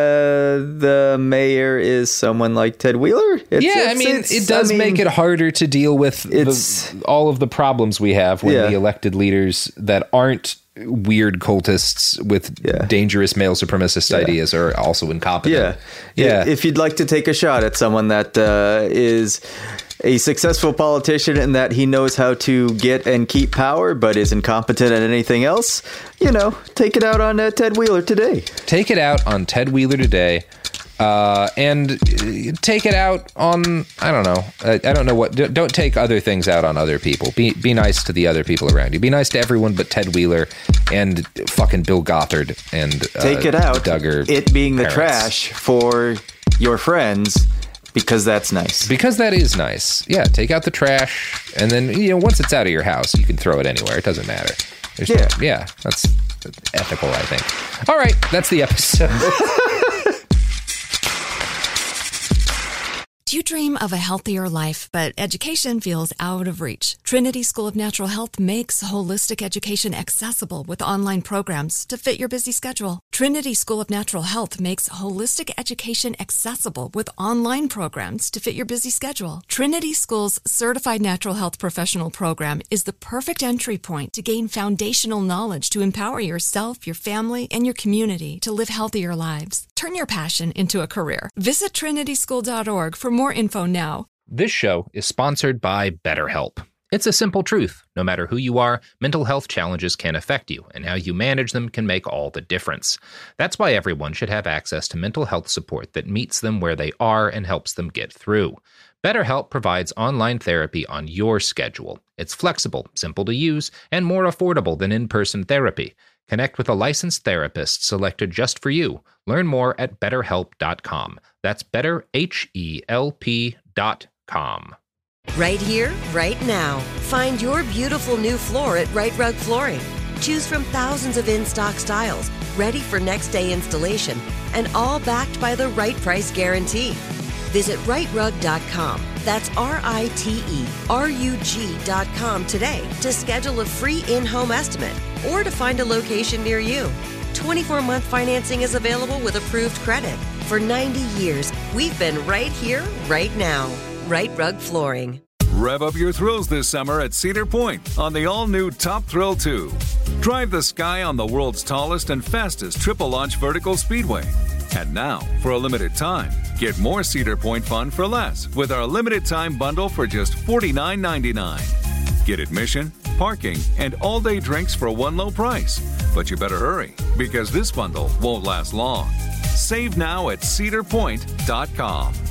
the mayor is someone like Ted Wheeler. It does make it harder to deal with all of the problems we have when the elected leaders that aren't weird cultists with dangerous male supremacist ideas are also incompetent. Yeah. If you'd like to take a shot at someone that is a successful politician and that he knows how to get and keep power but is incompetent at anything else, you know, take it out on Ted Wheeler today. Take it out on Ted Wheeler today. And take it out on, I don't know. I don't know what, don't take other things out on other people. Be nice to the other people around you. Be nice to everyone but Ted Wheeler and fucking Bill Gothard and take it out, Duggar. It being the trash for your friends, because that's nice. Because that is nice. Yeah, take out the trash, and then, you know, once it's out of your house, you can throw it anywhere. It doesn't matter. That's ethical, I think. All right, that's the episode. Do you dream of a healthier life, but education feels out of reach? Trinity School of Natural Health makes holistic education accessible with online programs to fit your busy schedule. Trinity School of Natural Health makes holistic education accessible with online programs to fit your busy schedule. Trinity School's Certified Natural Health Professional Program is the perfect entry point to gain foundational knowledge to empower yourself, your family, and your community to live healthier lives. Turn your passion into a career. Visit trinityschool.org for more info now. This show is sponsored by BetterHelp. It's a simple truth. No matter who you are, mental health challenges can affect you, and how you manage them can make all the difference. That's why everyone should have access to mental health support that meets them where they are and helps them get through. BetterHelp provides online therapy on your schedule. It's flexible, simple to use, and more affordable than in-person therapy. Connect with a licensed therapist selected just for you. Learn more at BetterHelp.com. That's BetterHelp.com. Right here, right now. Find your beautiful new floor at Right Rug Flooring. Choose from thousands of in-stock styles, ready for next day installation, and all backed by the right price guarantee. Visit rightrug.com. That's RITERUG.com today to schedule a free in-home estimate or to find a location near you. 24-month financing is available with approved credit. For 90 years, we've been right here, right now. Right Rug Flooring. Rev up your thrills this summer at Cedar Point on the all-new Top Thrill 2. Drive the sky on the world's tallest and fastest triple-launch vertical speedway. And now, for a limited time, get more Cedar Point fun for less with our limited-time bundle for just $49.99. Get admission, parking, and all-day drinks for one low price. But you better hurry, because this bundle won't last long. Save now at cedarpoint.com.